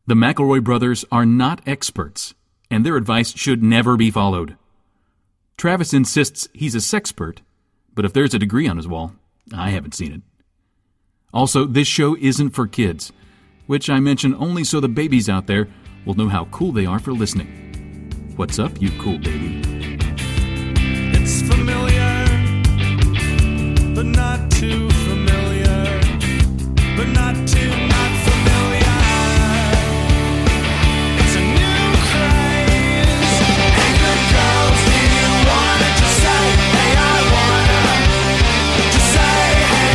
The McElroy brothers are not experts, and their advice should never be followed. Travis insists he's a sexpert, but if there's a degree on his wall, I haven't seen it. Also, this show isn't for kids, which I mention only so the babies out there will know how cool they are for listening. What's up, you cool baby? It's familiar, but not too familiar, but not too not familiar. It's a new craze. Hey, good girls, do you wanna just say, hey, I wanna? Just say, hey,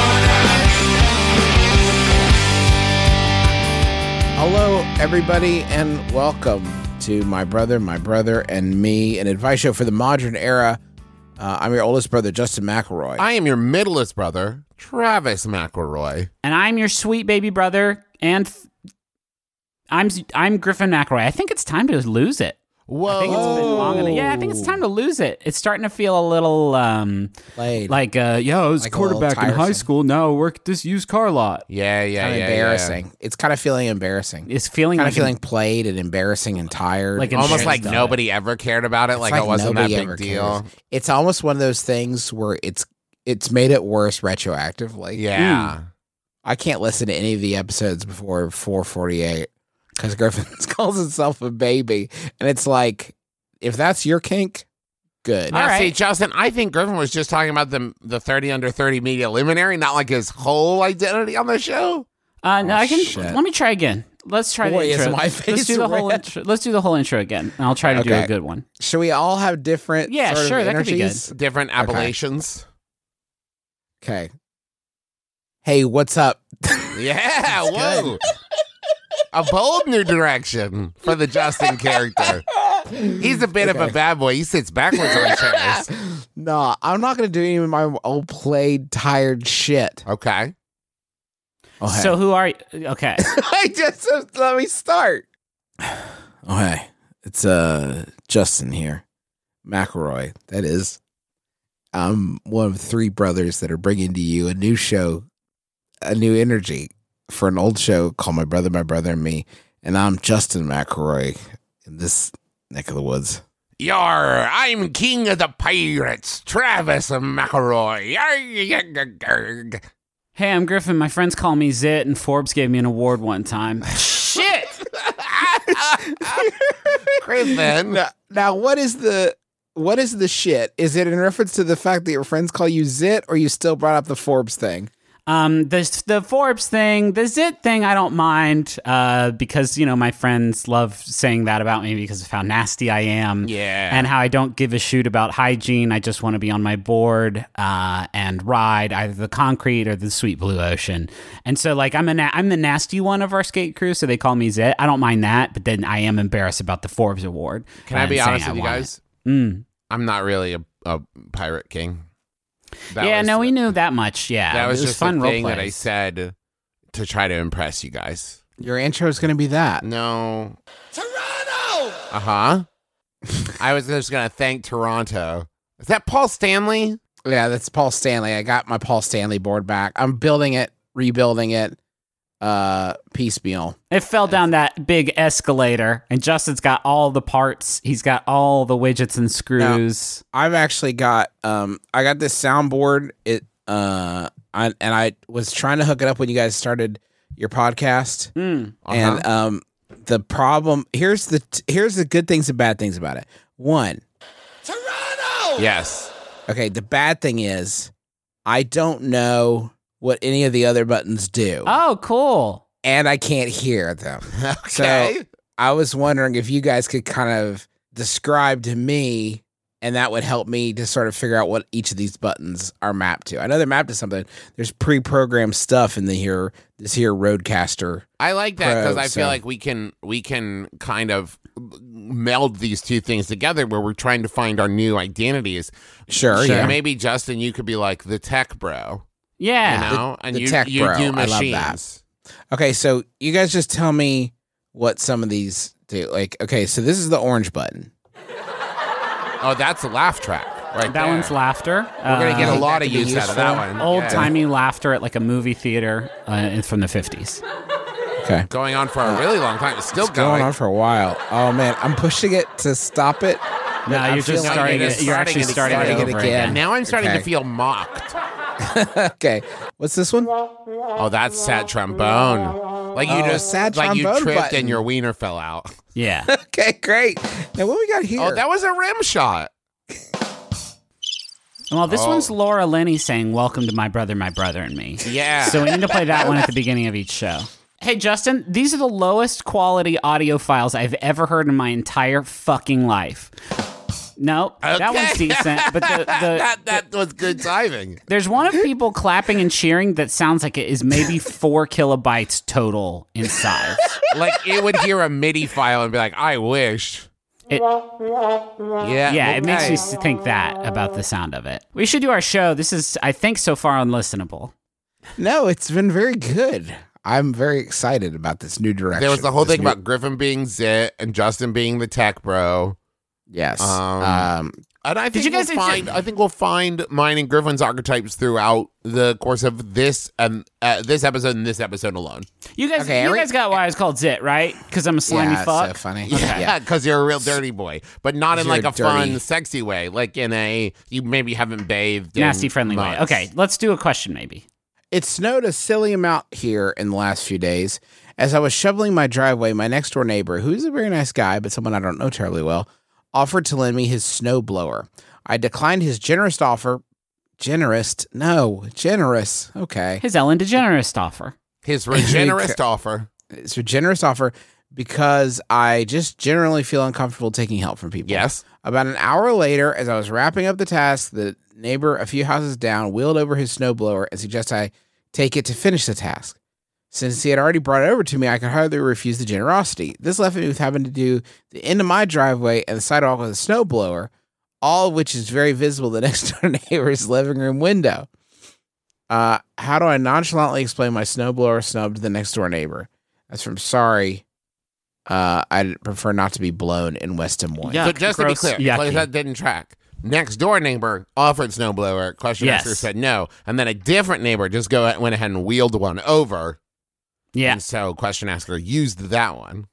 I wanna. Hello, everybody, and welcome to My Brother, and Me, an advice show for the modern era. I'm your oldest brother, Justin McElroy. I am your middlest brother, Travis McElroy. And I'm your sweet baby brother, and I'm Griffin McElroy. I think it's time to lose it. Whoa. I think it's been long enough. Yeah, I think it's time to lose it. It's starting to feel a little Played. like I was Like a little quarterback in high tiresome. school. Now I work at this used car lot. Yeah. Kind of embarrassing. It's kind of feeling embarrassing. It's feeling kind like of feeling played and embarrassing and tired. Like Almost Insurance like done nobody ever cared about it. It's Like it wasn't that nobody big ever deal. cares. It's almost one of those things where it's made it worse retroactively. Yeah. I can't listen to any of the episodes before 4:48 because Griffin calls himself a baby, and it's like, if that's your kink, good. Now, All see, right. Justin, I think Griffin was just talking about the 30 under 30 media luminary, not like his whole identity on the show. no, I can. shit. Let me try again. Let's try Boy, the is intro. my Let's face do the whole red. intro. Let's do the whole intro again, and I'll try to do Okay. a good one. Should we all have different? Yeah, sort of sure, that could be good. energies? Different appellations. Okay. Hey, what's up? Yeah, whoa. A bold new direction for the Justin character. He's a bit of a bad boy. He sits backwards on chairs. No, I'm not going to do any of my old played tired shit. Okay. Okay. So who are you? Okay. Let me start. Okay, it's Justin here, McElroy. That is, I'm one of three brothers that are bringing to you a new show, a new energy for an old show called My Brother, and Me. And I'm Justin McElroy in this neck of the woods. Yar, I'm king of the pirates, Travis McElroy. Yarg. Hey, I'm Griffin. My friends call me Zit, and Forbes gave me an award one time. Shit. Griffin. Now, what is the shit? Is it in reference to the fact that your friends call you Zit, or you still brought up the Forbes thing? The Forbes thing, the Zit thing, I don't mind, because, my friends love saying that about me because of how nasty I am. Yeah. And how I don't give a shoot about hygiene. I just want to be on my board, and ride either the concrete or the sweet blue ocean. And so, like, I'm the nasty one of our skate crew, so they call me Zit. I don't mind that, but then I am embarrassed about the Forbes award. Can I be and honest saying with you I want guys? it. I'm not really a pirate king. We knew that much. Yeah, That was it just fun a role thing that I plays. said to try to impress you guys. Your intro is going to be that. No. Toronto! Uh-huh. I was just going to thank Toronto. Is that Paul Stanley? Yeah, that's Paul Stanley. I got my Paul Stanley board back. I'm building it, rebuilding it, piecemeal. It fell down that big escalator, and Justin's got all the parts. He's got all the widgets and screws. I've actually got I got this soundboard. I was trying to hook it up when you guys started your podcast. And the problem here's the good things and bad things about it. One, Toronto! Yes. okay, the bad thing is I don't know what any of the other buttons do. Oh, cool. And I can't hear them. Okay. So I was wondering if you guys could kind of describe to me, and that would help me to sort of figure out what each of these buttons are mapped to. I know they're mapped to something. There's pre-programmed stuff in this here Rodecaster. I like that because Pro, I feel so- like we can kind of meld these two things together where we're trying to find our new identities. Sure, So yeah. maybe, Justin, you could be like the tech bro. Yeah. You know? And the you, tech you bro. do I love machines. that. Okay, so you guys just tell me what some of these do. Like, okay, so this is the orange button. Oh, that's a laugh track right That there. one's laughter. We're going to get a think lot that of could be use out of that useful. one. Old-timey laughter at like a movie theater from the 50s. Okay, Okay. Going on for a really long time. It's still Going on for a while. Oh man, I'm pushing it to stop it. No, I'm you're just feeling starting like it. You're actually starting it starting it over again. again. Now I'm starting Okay. to feel mocked. Okay, what's this one? Oh, that's sad trombone. Like you Oh, just sad like you trombone tripped button. and your wiener fell out. Yeah. Okay, great. Now what we got here? Oh, that was a rim shot. Well, this Oh. one's Laura Linney saying, "Welcome to my brother, and me." Yeah. So we need to play that one at the beginning of each show. Hey, Justin, these are the lowest quality audio files I've ever heard in my entire fucking life. No, that Okay. one's decent, but that was good timing. there's one of people clapping and cheering that sounds like it is maybe 4 kilobytes total in size. Like it would hear a MIDI file and be like, "I wish." It, yeah, it makes okay. me think that about the sound of it. We should do our show. This is, I think, so far unlistenable. No, it's been very good. I'm very excited about this new direction. There was the whole This thing new- about Griffin being Zit and Justin being the tech bro. Yes. And I think you guys we'll find mine and Griffin's archetypes throughout the course of this and this episode and this episode alone. You guys, Okay, you guys got why it's called Zit, right? Because I'm a slimy yeah, fuck. so funny. Yeah, because you're a real dirty boy, but not in You're like a dirty. fun, sexy way. Like in a you maybe haven't bathed, in Nasty, friendly way. months. Okay, let's do a question maybe. It snowed a silly amount here in the last few days. As I was shoveling my driveway, my next door neighbor, who's a very nice guy, but someone I don't know terribly well, offered to lend me his snow blower. I declined his generous offer. Generous? Okay. His Ellen DeGeneres offer. His regenerist offer. It's a generous offer because I just generally feel uncomfortable taking help from people. Yes. About an hour later, as I was wrapping up the task, the neighbor a few houses down wheeled over his snowblower and suggested I take it to finish the task. Since he had already brought it over to me, I could hardly refuse the generosity. This left me with having to do the end of my driveway and the sidewalk with a snowblower, all of which is very visible the next door neighbor's living room window. How do I nonchalantly explain my snowblower snub to the next door neighbor? That's from Sorry. I'd prefer not to be blown in West Des Moines. Yeah. So just to be gross, clear, yucky. because that didn't track. Next door neighbor offered snowblower. Question Yes. answer said no, and then a different neighbor just went ahead and wheeled one over. Yeah. And so question asker used that one.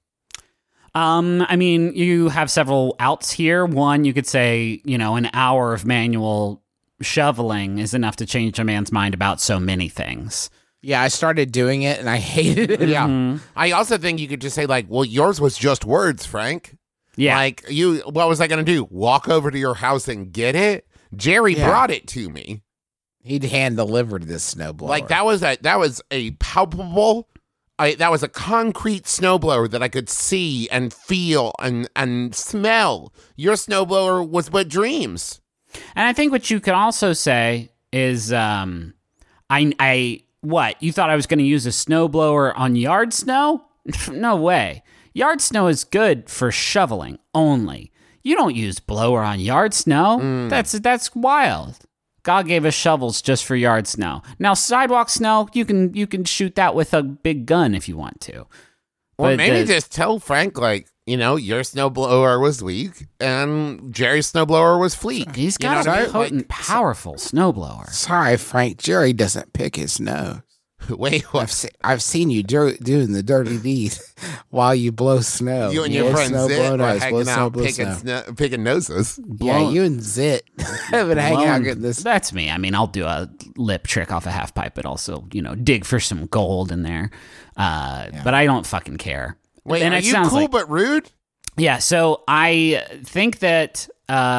I mean, you have several outs here. One, you could say, an hour of manual shoveling is enough to change a man's mind about so many things. Yeah, I started doing it and I hated it. Yeah. Mm-hmm. I also think you could just say like, well, yours was just words, Frank. Yeah. Like what was I going to do? Walk over to your house and get it? Jerry Yeah. brought it to me. He'd hand delivered this snowblower. Like that was a palpable. That was a concrete snowblower that I could see and feel and smell. Your snowblower was but dreams. And I think what you could also say is, what? You thought I was going to use a snowblower on yard snow? No way. Yard snow is good for shoveling only. You don't use blower on yard snow. That's wild. God gave us shovels just for yard snow. Now sidewalk snow, you can shoot that with a big gun if you want to. Or But maybe the- just tell Frank like, your snowblower was weak and Jerry's snowblower was fleek. He's You know got what I a mean? potent, powerful snowblower. Sorry, Frank. Jerry doesn't pick his nose. Wait, what? I've seen you doing the dirty deed while you blow snow. You and your Blow friend snow, Zit blow were nose, blow hanging snow, out blow picking, snow. picking noses. Yeah, you and Zit have been hanging out Blown- getting this. That's me. I mean, I'll do a lip trick off a half pipe, but also, dig for some gold in there. But I don't fucking care. Wait, And are it you sounds cool like- but rude? Yeah, so I think that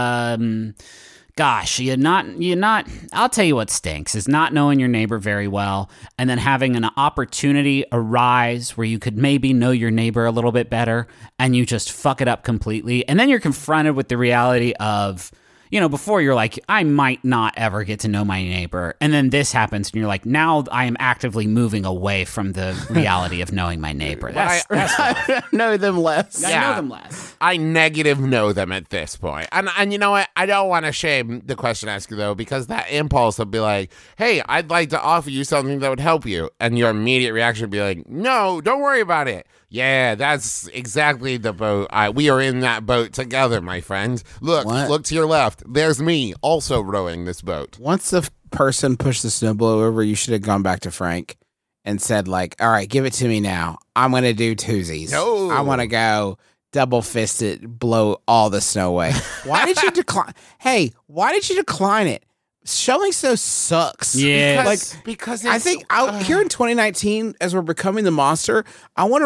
I'll tell you what stinks is not knowing your neighbor very well and then having an opportunity arise where you could maybe know your neighbor a little bit better and you just fuck it up completely. And then you're confronted with the reality of, before you're like, I might not ever get to know my neighbor. And then this happens and you're like, now I am actively moving away from the reality of knowing my neighbor. That's know them less. I know them less. I negative know them at this point. And you know what? I don't want to shame the question asker, though, because that impulse will be like, hey, I'd like to offer you something that would help you. And your immediate reaction would be like, no, don't worry about it. Yeah, that's exactly the boat. We are in that boat together, my friend. Look to your left. There's me also rowing this boat. Once the person pushed the snowblower over, you should have gone back to Frank and said like, all right, give it to me now. I'm going to do twosies. No. I want to go double fisted, blow all the snow away. Why did you decline? Hey, why did you decline it? Shoveling snow sucks. Yeah. Because I think out here in 2019, as we're becoming the monster, I want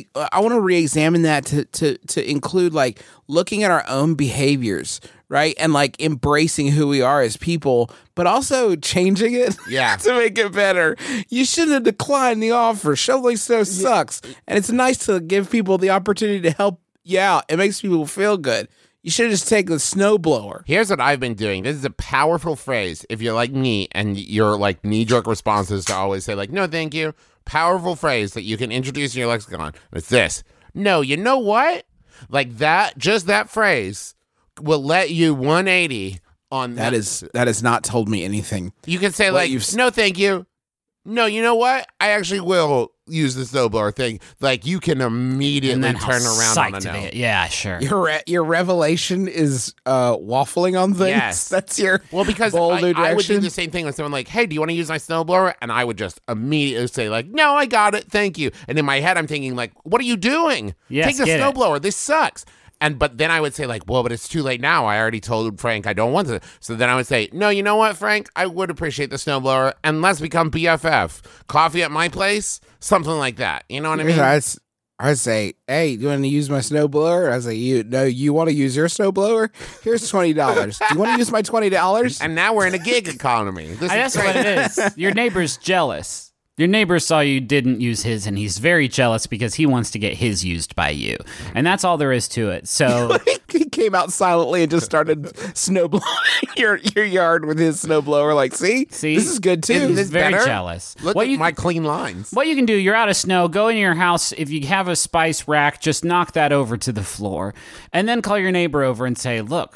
to re-examine that to include like looking at our own behaviors, right, and like embracing who we are as people, but also changing it, Yeah. to make it better. You shouldn't have declined the offer. Shoveling snow sucks, and it's nice to give people the opportunity to help you out. It makes people feel good. You should just take the snowblower. Here's what I've been doing. This is a powerful phrase. If you're like me and your like knee-jerk responses to always say like, no, thank you. Powerful phrase that you can introduce in your lexicon. It's this. No, you know what? Like that, just that phrase will let you 180 on That has not told me anything. You can say what like, you've- no, thank you. No, you know what? I actually will use the snowblower thing. Like you can immediately and then turn how around on a psyched no. they- Yeah, sure. Your revelation is waffling on things. Yes. That's your Well, because bold new I would do direction. the same thing when someone like, hey, do you want to use my snowblower? And I would just immediately say like, no, I got it. Thank you. And in my head, I'm thinking like, what are you doing? Yes, Take the get it. snowblower. This sucks. But then I would say like, well, but it's too late now. I already told Frank I don't want to. So then I would say, no, you know what, Frank? I would appreciate the snowblower, and let's become BFF. Coffee at my place, something like that. You know what I mean? I'd say, hey, you want to use my snowblower? I say, you want to use your snowblower? Here's $20. Do you want to use my $20? And now we're in a gig economy. This is That's great. what it is. Your neighbor's jealous. Your neighbor saw you didn't use his, and he's very jealous because he wants to get his used by you. And that's all there is to it. So He came out silently and just started snowblowing your yard with his snowblower. Like, see, this is good too. He's this very better? jealous. Look What at you, my clean lines. what you can do, you're out of snow, go in your house. If you have a spice rack, just knock that over to the floor. And then call your neighbor over and say, look,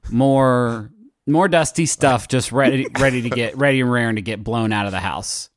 more dusty stuff just ready and raring to get blown out of the house.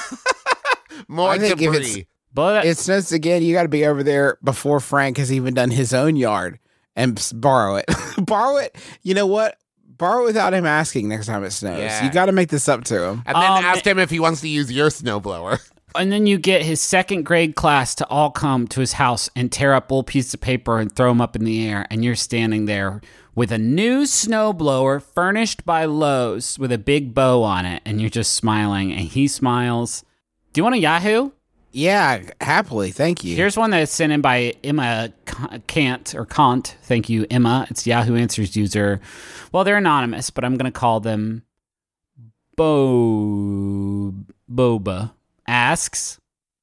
More I think if debris. But It snows again. You got to be over there before Frank has even done his own yard and borrow it. Borrow it. You know what? Borrow it without him asking next time it snows. Yeah. You got to make this up to him. And then ask him if he wants to use your snowblower. And then you get his second grade class to all come to his house and tear up little pieces of paper and throw them up in the air. And you're standing there with a new snowblower furnished by Lowe's with a big bow on it. And you're just smiling. And he smiles. Do you want a Yahoo? Yeah, happily. Thank you. Here's one that's sent in by Emma Kant. Thank you, Emma. It's Yahoo Answers user. Well, they're anonymous, but I'm going to call them Boba. Asks,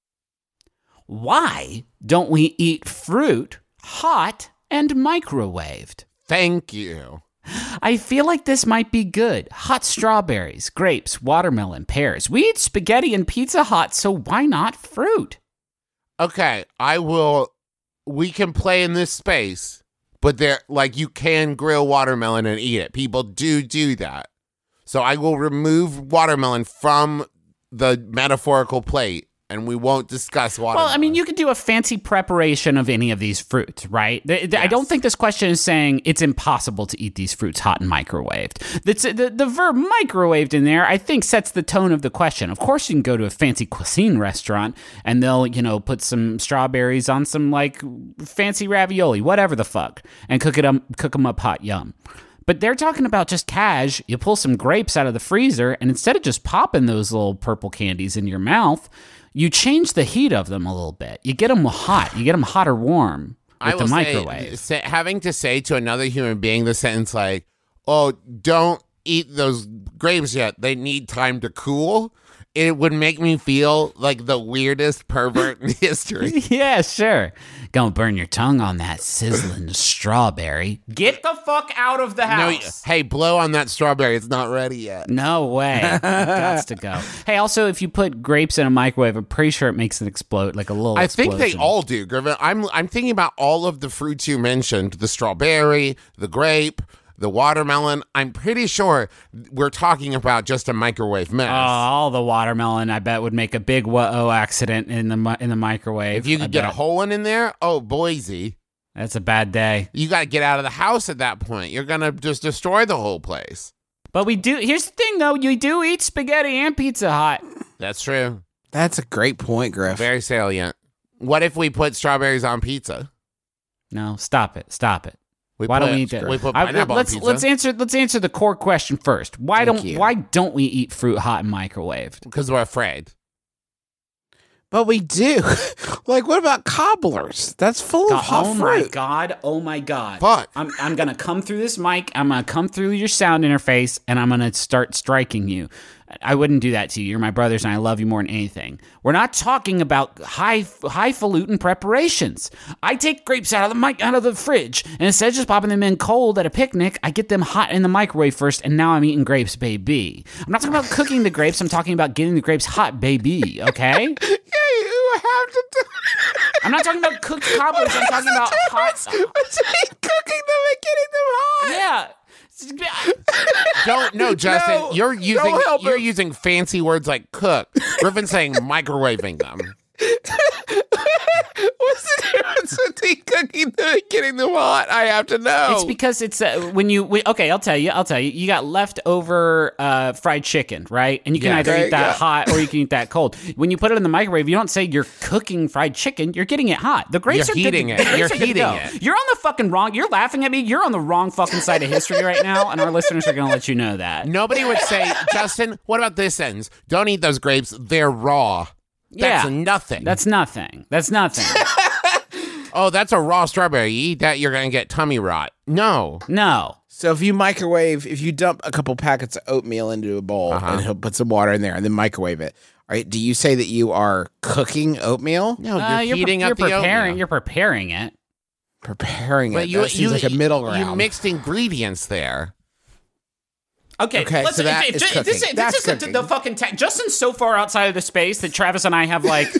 why don't we eat fruit hot and microwaved? Thank you. I feel like this might be good. Hot strawberries, grapes, watermelon, pears. We eat spaghetti and Pizza Hut, so why not fruit? Okay, we can play in this space, but you can grill watermelon and eat it. People do that. So I will remove watermelon from the metaphorical plate, and we won't discuss watermelon. Well, I mean, you could do a fancy preparation of any of these fruits, right? I don't think this question is saying it's impossible to eat these fruits hot and microwaved. The verb microwaved in there, I think, sets the tone of the question. Of course, you can go to a fancy cuisine restaurant, and they'll, put some strawberries on some, fancy ravioli, whatever the fuck, and cook them up hot, yum. But they're talking about just cash. You pull some grapes out of the freezer, and instead of just popping those little purple candies in your mouth, you change the heat of them a little bit. You get them hot. You get them hot or warm with the microwave. Having to say to another human being the sentence like, oh, don't eat those grapes yet. They need time to cool. It would make me feel like the weirdest pervert in history. Yeah, sure. Gonna burn your tongue on that sizzling strawberry. Get the fuck out of the No, house. hey, blow on that strawberry. It's not ready yet. No way. Gots to go. Hey, also, if you put grapes in a microwave, I'm pretty sure it makes it explode, like a little I think they explosion. all do, Griffin. I'm thinking about all of the fruits you mentioned: the strawberry, the grape, the watermelon. I'm pretty sure we're talking about just a microwave mess. All the watermelon, I bet, would make a big whoa accident in the microwave. if you could I get a bet. hole in there, oh, Boise. That's a bad day. You got to get out of the house at that point. You're going to just destroy the whole place. But we do. Here's the thing, though. You do eat spaghetti and Pizza Hut. That's true. That's a great point, Griff. Very salient. What if we put strawberries on pizza? No, stop it. We Why put, don't we eat that? We put pineapple on pizza. Let's answer the core question first. Why don't we eat fruit hot and microwaved? Because we're afraid. But we do. Like, what about cobblers? That's full of hot fruit. Oh my god. Fuck. I'm gonna come through this mic, I'm gonna come through your sound interface, and I'm gonna start striking you. I wouldn't do that to you. You're my brothers and I love you more than anything. We're not talking about highfalutin preparations. I take grapes out of the fridge, and instead of just popping them in cold at a picnic, I get them hot in the microwave first, and now I'm eating grapes, baby. I'm not talking about cooking the grapes, I'm talking about getting the grapes hot, baby, okay? You have to do. I'm not talking about cooked cobblers, I'm talking about hot. Cooking them and getting them hot. Yeah. Don't no, Justin. No, you're help him. using fancy words like cook. Griffin's saying microwaving them. What's the difference between cooking them and getting them hot? I have to know. It's because it's okay, I'll tell you. You got leftover fried chicken, right? And you can Yeah. either Okay, eat that yeah. hot or you can eat that cold. When you put it in the microwave, you don't say you're cooking fried chicken. You're getting it hot. The grapes You're are good to- heating it. the grapes You're are good to heating go. it. You're on the fucking wrong. You're laughing at me. You're on the wrong fucking side of history right now, and our listeners are going to let you know that. Nobody would say, Justin, what about this sentence? Don't eat those grapes. They're raw. That's Yeah. nothing. That's nothing. That's nothing. Oh, that's a raw strawberry. You eat that, you're going to get tummy rot. No. No. So if you dump a couple packets of oatmeal into a bowl and he'll put some water in there and then microwave it, all right, do you say that you are cooking oatmeal? No, you're heating up the preparing. oatmeal. You're preparing it. Preparing it. But That seems like a middle ground. You mixed ingredients there. Okay, so that is cooking. That's this is cooking. the fucking Justin's so far outside of the space that Travis and I have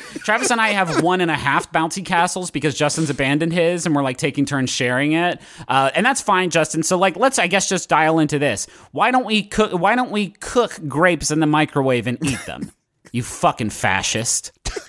1.5 bouncy castles because Justin's abandoned his and we're like taking turns sharing it, and that's fine, Justin. So like, let's I guess just dial into this. Why don't we cook grapes in the microwave and eat them? You fucking fascist.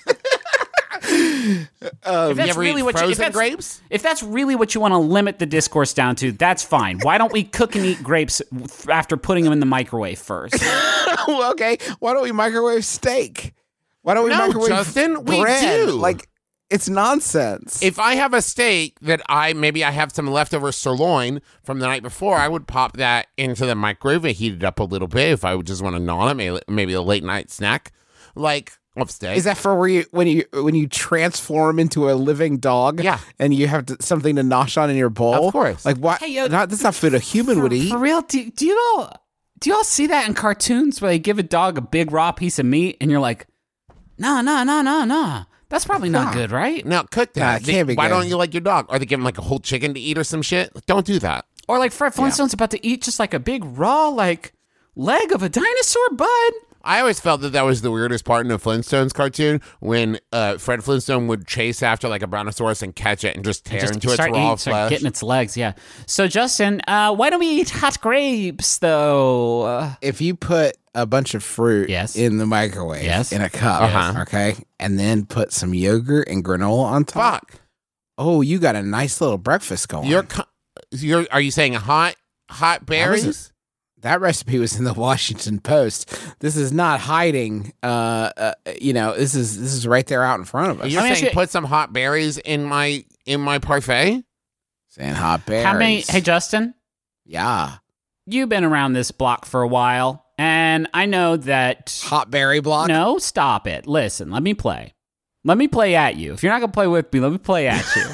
If that's ever eat frozen grapes? If that's really what you want to limit the discourse down to, that's fine. Why don't we cook and eat grapes after putting them in the microwave first? Well, okay, why don't we microwave steak? Why don't we No, microwave Justin, we bread? do. Like, it's nonsense. If I have a steak that I have some leftover sirloin from the night before, I would pop that into the microwave and heat it up a little bit if I would just want to gnaw it, maybe a late night snack, like of steak. Is that for when you transform into a living dog? Yeah. And you have something to nosh on in your bowl? Of course. Like, what? Hey, yo, that's not food a human would eat. For real, do you all see that in cartoons where they give a dog a big raw piece of meat and you're like, no, that's probably not good, right? Now cook that. Nah, it can't be Why good. don't you like your dog? Or they give him like a whole chicken to eat or some shit? Don't do that. Or like Fred Flintstone's about to eat just like a big raw like leg of a dinosaur, bud. I always felt that was the weirdest part in a Flintstones cartoon when Fred Flintstone would chase after like a brontosaurus and catch it and just tear into its raw start flesh. getting its legs, yeah. So Justin, why don't we eat hot grapes though? If you put a bunch of fruit Yes. in the microwave Yes. in a cup, Uh-huh. okay, and then put some yogurt and granola on top, Fuck. oh, you got a nice little breakfast going. Are you saying hot berries? That recipe was in the Washington Post. This is not hiding. This is right there out in front of us. You're Let me ask saying you- put some hot berries in my parfait? Saying hot berries. How many? Hey Justin, Yeah, you've been around this block for a while, and I know that. hot berry block. No, stop it. Listen, let me play. Let me play at you. If you're not gonna play with me, let me play at you.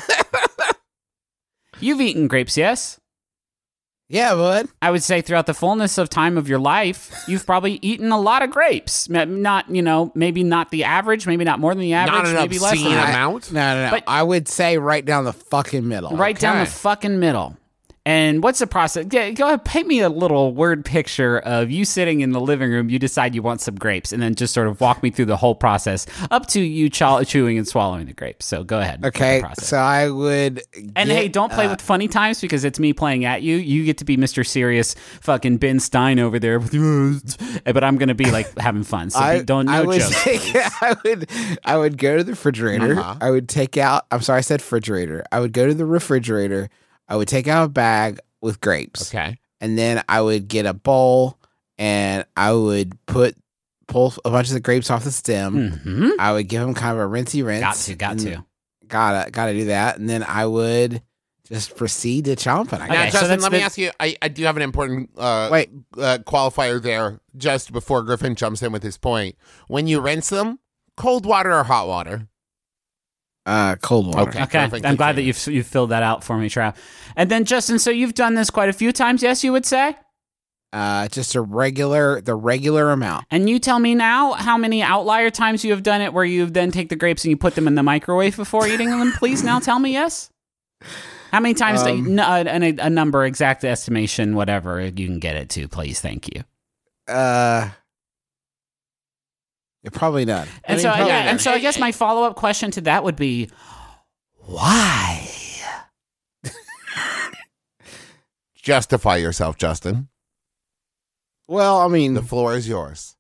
You've eaten grapes, yes? Yeah, bud. I would say throughout the fullness of time of your life, you've probably eaten a lot of grapes. Not, maybe not the average, maybe not more than the average, Not an maybe less obscene than that. amount? No. But- I would say right down the fucking middle. Right down the Okay. fucking middle. And what's the process? Yeah, go ahead, paint me a little word picture of you sitting in the living room. You decide you want some grapes, and then just sort of walk me through the whole process up to you chewing and swallowing the grapes. So go ahead. Okay, the process. so I would. And hey, don't play with funny times because it's me playing at you. You get to be Mr. Serious fucking Ben Stein over there, but I'm gonna be like having fun. So I would jokes. I would go to the refrigerator. Uh-huh. I would take out. I'm sorry, I said refrigerator. I would go to the refrigerator. I would take out a bag with grapes. Okay. And then I would get a bowl and I would put pull a bunch of the grapes off the stem. Mm-hmm. I would give them kind of a rinsey rinse. Got to. Gotta do that, and then I would just proceed to chomping. I Okay, Now, guess. so Justin, that's let me the- ask you. I do have an important qualifier there. Just before Griffin jumps in with his point, when you rinse them, cold water or hot water? Cold water. Okay. Okay, Perfect. I'm glad that you've filled that out for me, Trav. And then Justin, so you've done this quite a few times, yes, you would say? Just the regular amount. And you tell me now how many outlier times you have done it where you then take the grapes and you put them in the microwave before eating them, please now tell me, yes? How many times, a number, exact estimation, whatever you can get it to, please, thank you. Probably none. And so I guess my follow-up question to that would be, why? Justify yourself, Justin. Well, I mean, The floor is yours.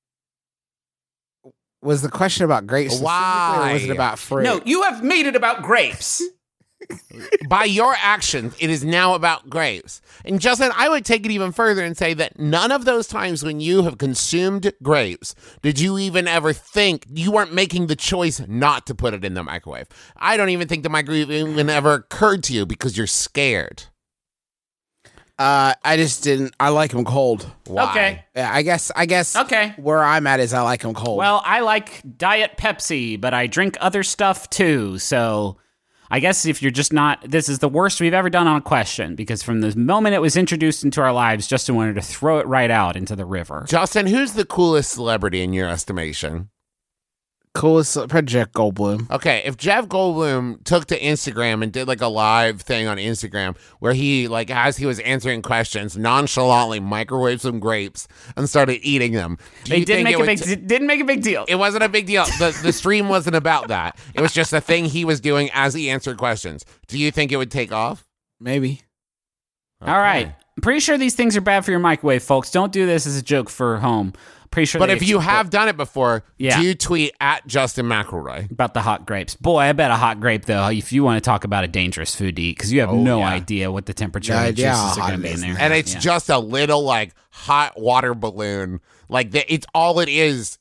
was the question about grapes specifically, Why? or was it about fruit? No, you have made it about grapes. By your actions, it is now about grapes. And Justin, I would take it even further and say that none of those times when you have consumed grapes did you even ever think you weren't making the choice not to put it in the microwave. I don't even think the microwave even ever occurred to you because you're scared. I just didn't. I like them cold. Why? Okay. Yeah, I guess. Okay. Where I'm at is I like them cold. Well, I like Diet Pepsi, but I drink other stuff too. So I guess if you're just not, this is the worst we've ever done on a question because from the moment it was introduced into our lives, Justin wanted to throw it right out into the river. Justin, who's the coolest celebrity in your estimation? coolest, probably Jeff Goldblum. Okay, if Jeff Goldblum took to Instagram and did like a live thing on Instagram where he, like, as he was answering questions, nonchalantly microwaved some grapes and started eating them, do They you didn't think make didn't make a big deal. it wasn't a big deal. The stream wasn't about that. It was just a thing he was doing as he answered questions. Do you think it would take off? Maybe. All right. I'm pretty sure these things are bad for your microwave, folks. Don't do this as a joke for home. Pretty sure. But they if you have done it before, Yeah. do you tweet at Justin McElroy? about the hot grapes, boy, I bet a hot grape though. If you want to talk about a dangerous food to eat, because you have no yeah. idea what the temperature No of the idea how juices are hot going to it be in is. there, And it's Yeah. just a little like hot water balloon. Like it's all it is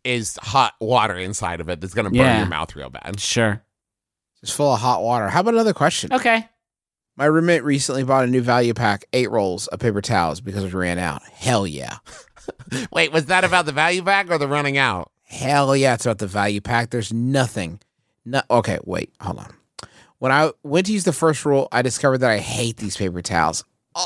hot water inside of it that's gonna burn Yeah. your mouth real bad. Sure. Just full of hot water. How about another question? Okay. My roommate recently bought a new value pack, 8 rolls of paper towels because it ran out. Hell yeah. Wait, was that about the value pack or the running out? Hell yeah, it's about the value pack. There's nothing. No, okay, wait, hold on. When I went to use the first roll, I discovered that I hate these paper towels.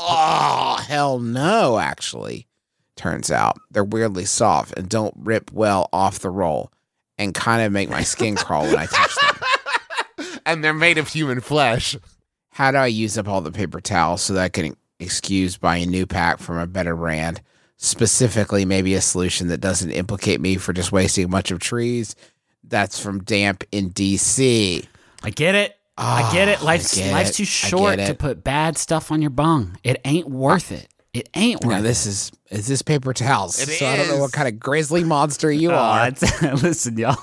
Oh, hell no, actually. Turns out they're weirdly soft and don't rip well off the roll and kind of make my skin crawl when I touch them. And they're made of human flesh. How do I use up all the paper towels so that I can excuse buying a new pack from a better brand? Specifically, maybe a solution that doesn't implicate me for just wasting a bunch of trees. That's from Damp in DC. I get it. I get it. Oh, Life's I get life's it. too I short get to it. put bad stuff on your bung. It ain't worth it. It ain't worth Now it. is this paper towels? It so I don't know is. what kind of grizzly monster you are. Listen, y'all.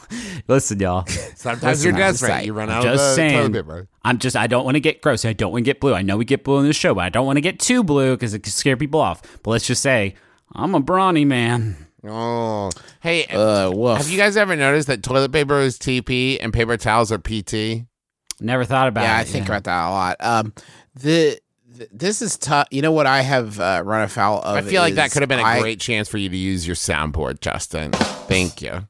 Sometimes Listen, you're I'm desperate. saying. You run I'm out just of saying. toilet paper. I don't want to get gross. I don't want to get blue. I know we get blue in this show, but I don't want to get too blue because it could scare people off. But let's just say I'm a brawny man. Oh, hey, Woof. have you guys ever noticed that toilet paper is TP and paper towels are PT? Never thought about it. Yeah, I think about that a lot. This is tough. You know what I have run afoul of? I feel like that is could have been a I- great chance for you to use your soundboard, Justin. Thank you.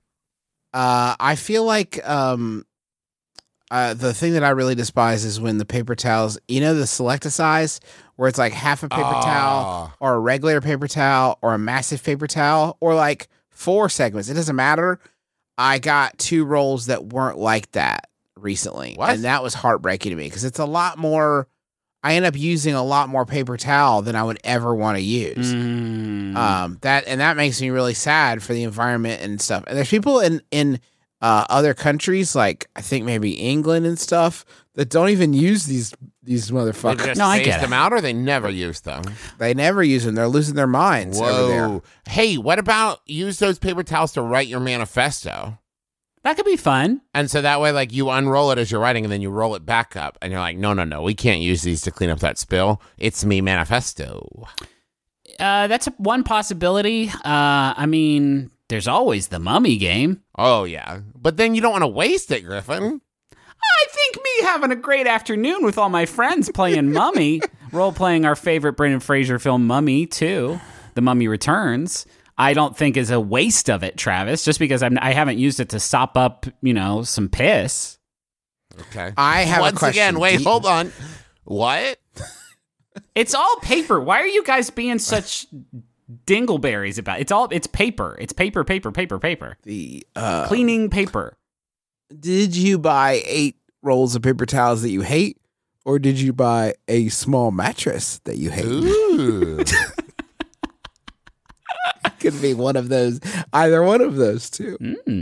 I feel like the thing that I really despise is when the paper towels, you know, the Selecta-Size, where it's like half a paper towel or a regular paper towel or a massive paper towel or like 4 segments. It doesn't matter. I got 2 rolls that weren't like that recently. What? And that was heartbreaking to me because it's a lot more. I end up using a lot more paper towel than I would ever want to use. That makes me really sad for the environment and stuff. And there's people in other countries, like I think maybe England and stuff, that don't even use these They motherfuckers. just No, I phased get it. them out, or they never used them. They never use them. They're losing their minds over there. Whoa! Hey, what about use those paper towels to write your manifesto? That could be fun. And so that way, like, you unroll it as you're writing, and then you roll it back up, and you're like, no, we can't use these to clean up that spill. It's me manifesto. That's one possibility. I mean, There's always the Mummy game. Oh, yeah. But then you don't want to waste it, Griffin. I think me having a great afternoon with all my friends playing Mummy, role-playing our favorite Brendan Fraser film, Mummy 2, The Mummy Returns, I don't think is a waste of it, Travis, just because I haven't used it to sop up, some piss. Okay. I have Once a question. again, wait, hold on. What? It's all paper. Why are you guys being such dingleberries about it? It's paper. It's paper. The Cleaning paper. Did you buy 8 rolls of paper towels that you hate, or did you buy a small mattress that you hate? Ooh. Could be one of those. Either one of those two.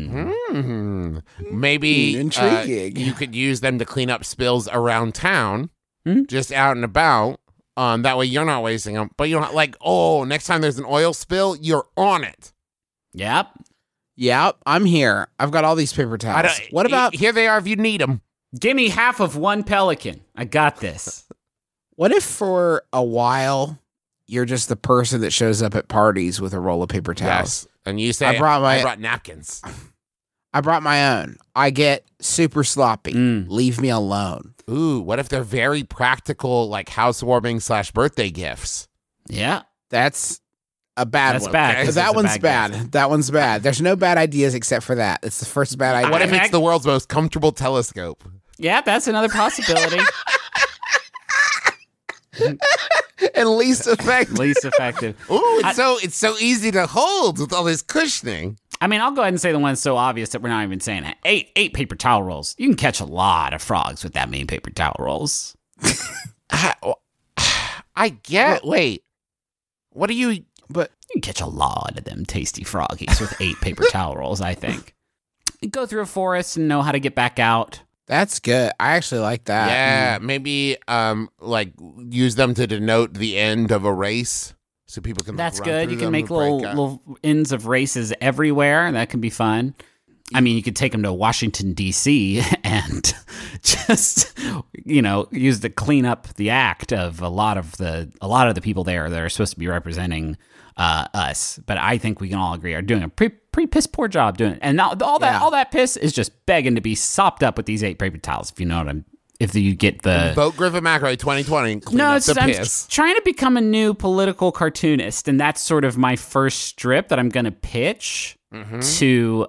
Maybe Intriguing. you could use them to clean up spills around town, Hmm? just out and about. That way you're not wasting them. But you're not like, next time there's an oil spill, you're on it. Yep. Yeah, I'm here. I've got all these paper towels. What about Here they are if you need them. Give me half of one pelican. I got this. what if for a while you're just the person that shows up at parties with a roll of paper towels? Yes. And you say, I brought brought napkins. I brought my own. I get super sloppy. Leave me alone. Ooh, what if they're very practical, like housewarming / birthday gifts? Yeah. That's a bad That's one. bad, 'cause That it's a one's bad bad. That one's bad. There's no bad ideas except for that. It's the first bad idea. What if Mag- it's the world's most comfortable telescope? Yeah, that's another possibility. and least effective. Least effective. Ooh, it's so easy to hold with all this cushioning. I mean, I'll go ahead and say the one so obvious that we're not even saying it. Eight paper towel rolls. You can catch a lot of frogs with that many paper towel rolls. I get. Wait, what do you? But You can catch a lot of them tasty froggies with 8 paper towel rolls, I think. You go through a forest and know how to get back out. that's good. I actually like that. Yeah, maybe like use them to denote the end of a race, so people can. That's run good. through You can them make and break up. little ends of races everywhere. That can be fun. I mean, you could take them to Washington, D.C. and just, use to clean up the act of a lot of the people there that are supposed to be representing us. But I think we can all agree are doing a pretty piss poor job doing it. And now all that piss is just begging to be sopped up with these 8 paper towels. If you get the Vote Griffin McElroy 2020. Clean no, up it's, the I'm piss. trying to become a new political cartoonist, and that's sort of my first strip that I'm going to pitch to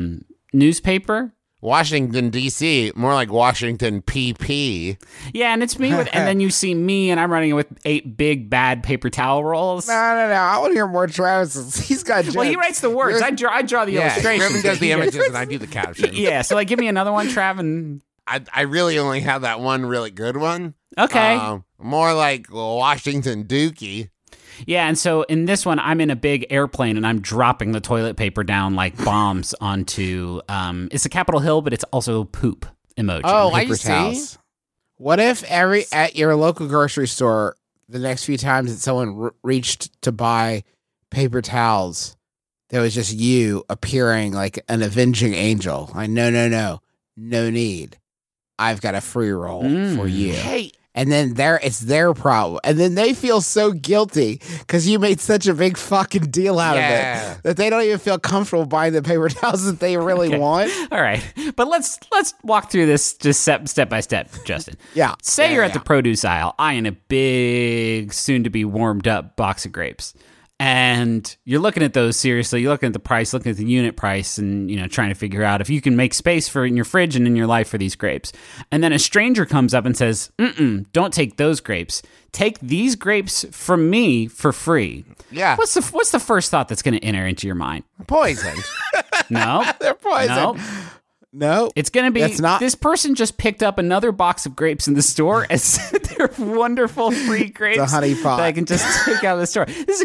newspaper. Washington D.C. more like Washington PP. Yeah, and it's me and then you see me, and I'm running it with 8 big bad paper towel rolls. No. I want to hear more Travis. He's got jokes. Well, he writes the words. I draw the illustrations. Griffin does the images and I do the captions. Yeah, so give me another one, Trav, and I really only have that one really good one. okay. More like Washington Dookie. Yeah, and so in this one, I'm in a big airplane and I'm dropping the toilet paper down like bombs onto. It's a Capitol Hill, but it's also poop emoji. Oh, I paper see. towels. What if at your local grocery store, the next few times that someone reached to buy paper towels, there was just you appearing like an avenging angel? Like, no need. I've got a free roll for you. Hey, And then it's their problem. And then they feel so guilty because you made such a big fucking deal out of it that they don't even feel comfortable buying the paper towels that they really want. All right, but let's walk through this just step by step, Justin. Yeah. Say Yeah, you're at yeah. the produce aisle, eyeing a big, soon-to-be warmed-up box of grapes, and you're looking at those seriously. You're looking at the price, looking at the unit price, and trying to figure out if you can make space in your fridge and in your life for these grapes. And then a stranger comes up and says, "Don't take those grapes. Take these grapes from me for free." Yeah. What's the first thought that's going to enter into your mind? poisoned. No, They're poisoned. no. No. It's going to be That's not- this person just picked up another box of grapes in the store as they're wonderful free grapes honey pot. that I can just take out of the store. This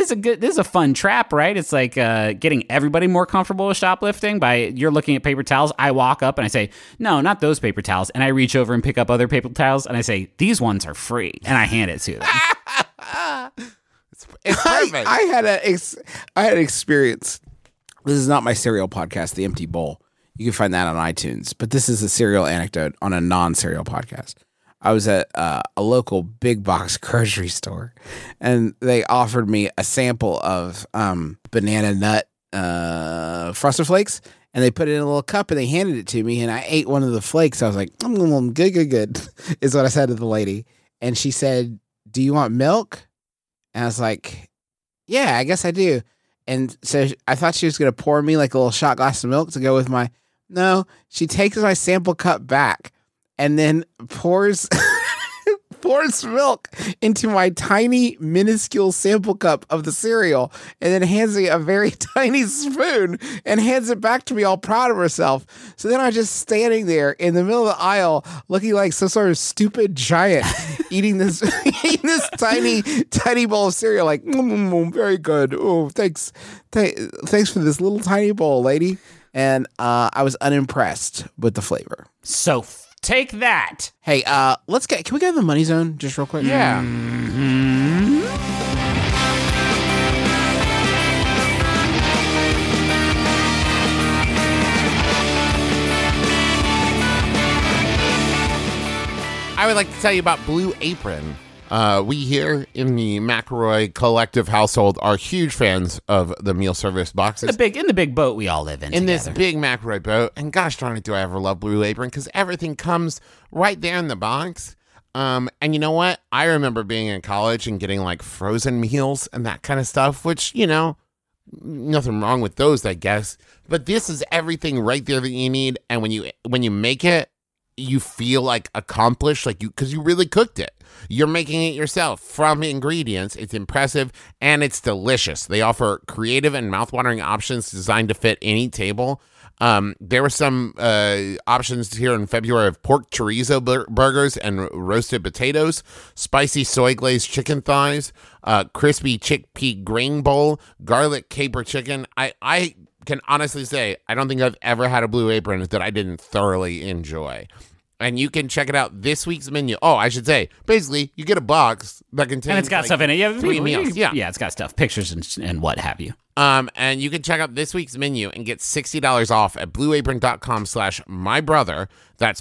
is a fun trap, right? It's like getting everybody more comfortable with shoplifting by you're looking at paper towels. I walk up and I say, "No, not those paper towels." And I reach over and pick up other paper towels and I say, "These ones are free." And I hand it to them. It's perfect. I had an experience. This is not my cereal podcast, The Empty Bowl. You can find that on iTunes. But this is a cereal anecdote on a non-cereal podcast. I was at a local big box grocery store, and they offered me a sample of banana nut Frosted Flakes, and they put it in a little cup and they handed it to me, and I ate one of the flakes. I was like, good, is what I said to the lady. And she said, do you want milk? And I was like, yeah, I guess I do. And so I thought she was going to pour me like a little shot glass of milk to go with my, no, she takes my sample cup back and then pours milk into my tiny, minuscule sample cup of the cereal and then hands me a very tiny spoon and hands it back to me all proud of herself. So then I was just standing there in the middle of the aisle looking like some sort of stupid giant eating this tiny bowl of cereal like, very good. Oh, thanks for this little tiny bowl, lady. And I was unimpressed with the flavor. So take that. Hey, can we go to the money zone just real quick? Yeah. I would like to tell you about Blue Apron. We here in the McElroy collective household are huge fans of the meal service boxes. In the big boat we all live in In together. this big McElroy boat. And gosh darn it, do I ever love Blue Apron, because everything comes right there in the box. And you know what? I remember being in college and getting like frozen meals and that kind of stuff, which, you know, nothing wrong with those, I guess. But this is everything right there that you need. And when you make it, you feel like accomplished, like because you really cooked it. You're making it yourself from ingredients. It's impressive and it's delicious. They offer creative and mouthwatering options designed to fit any table. There were some options here in February of pork chorizo burgers and roasted potatoes, spicy soy glazed chicken thighs, crispy chickpea grain bowl, garlic caper chicken. I can honestly say I don't think I've ever had a Blue Apron that I didn't thoroughly enjoy. And you can check it out this week's menu. Oh, I should say, basically, you get a box that contains and it's got stuff in it. Yeah, 3 meals. Yeah, it's got stuff, pictures and what have you. And you can check out this week's menu and get $60 off at blueapron.com/mybrother. That's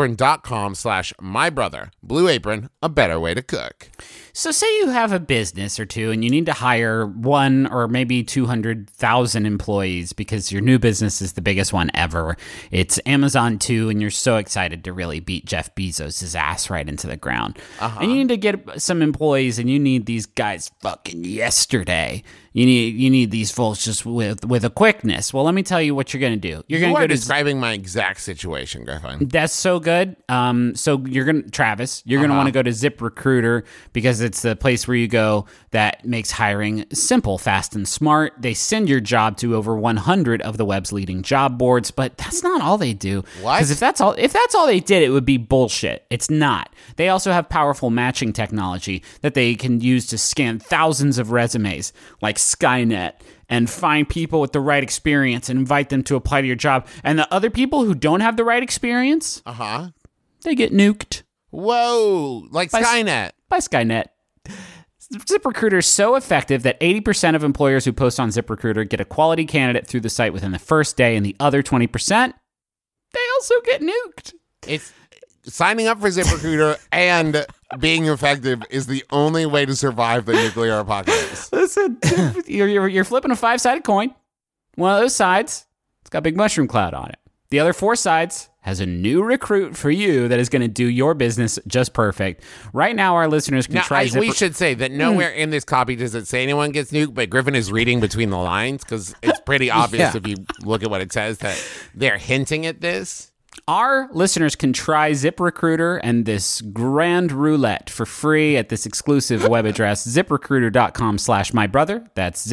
blueapron.com/mybrother. Blue Apron, a better way to cook. So say you have a business or two and you need to hire 1 or maybe 200,000 employees because your new business is the biggest one ever. It's Amazon 2 and you're so excited to really beat Jeff Bezos' ass right into the ground. And you need to get some employees and you need these guys fucking yesterday. You need these folks just with a quickness. Well, let me tell you what you're going to do. You're going to go describing my exact situation, Griffin. That's so good. So you're going to, Travis, you're going to want to go to ZipRecruiter because it's the place where you go that makes hiring simple, fast, and smart. They send your job to over 100 of the web's leading job boards, but that's not all they do. What? Because if that's all they did, it would be bullshit. It's not. They also have powerful matching technology that they can use to scan thousands of resumes, like Skynet, and find people with the right experience and invite them to apply to your job. And the other people who don't have the right experience, they get nuked. Whoa, like Skynet. By Skynet. ZipRecruiter is so effective that 80% of employers who post on ZipRecruiter get a quality candidate through the site within the first day, and the other 20%, they also get nuked. It's signing up for ZipRecruiter and being effective is the only way to survive the nuclear apocalypse. Listen, you're flipping a 5-sided coin. One of those sides, it's got a big mushroom cloud on it. The other 4 sides has a new recruit for you that is going to do your business just perfect. Right now, our listeners can try we should say that nowhere in this copy does it say anyone gets nuked, but Griffin is reading between the lines because it's pretty obvious if you look at what it says that they're hinting at this. Our listeners can try ZipRecruiter and this grand roulette for free at this exclusive web address, ZipRecruiter.com/mybrother. That's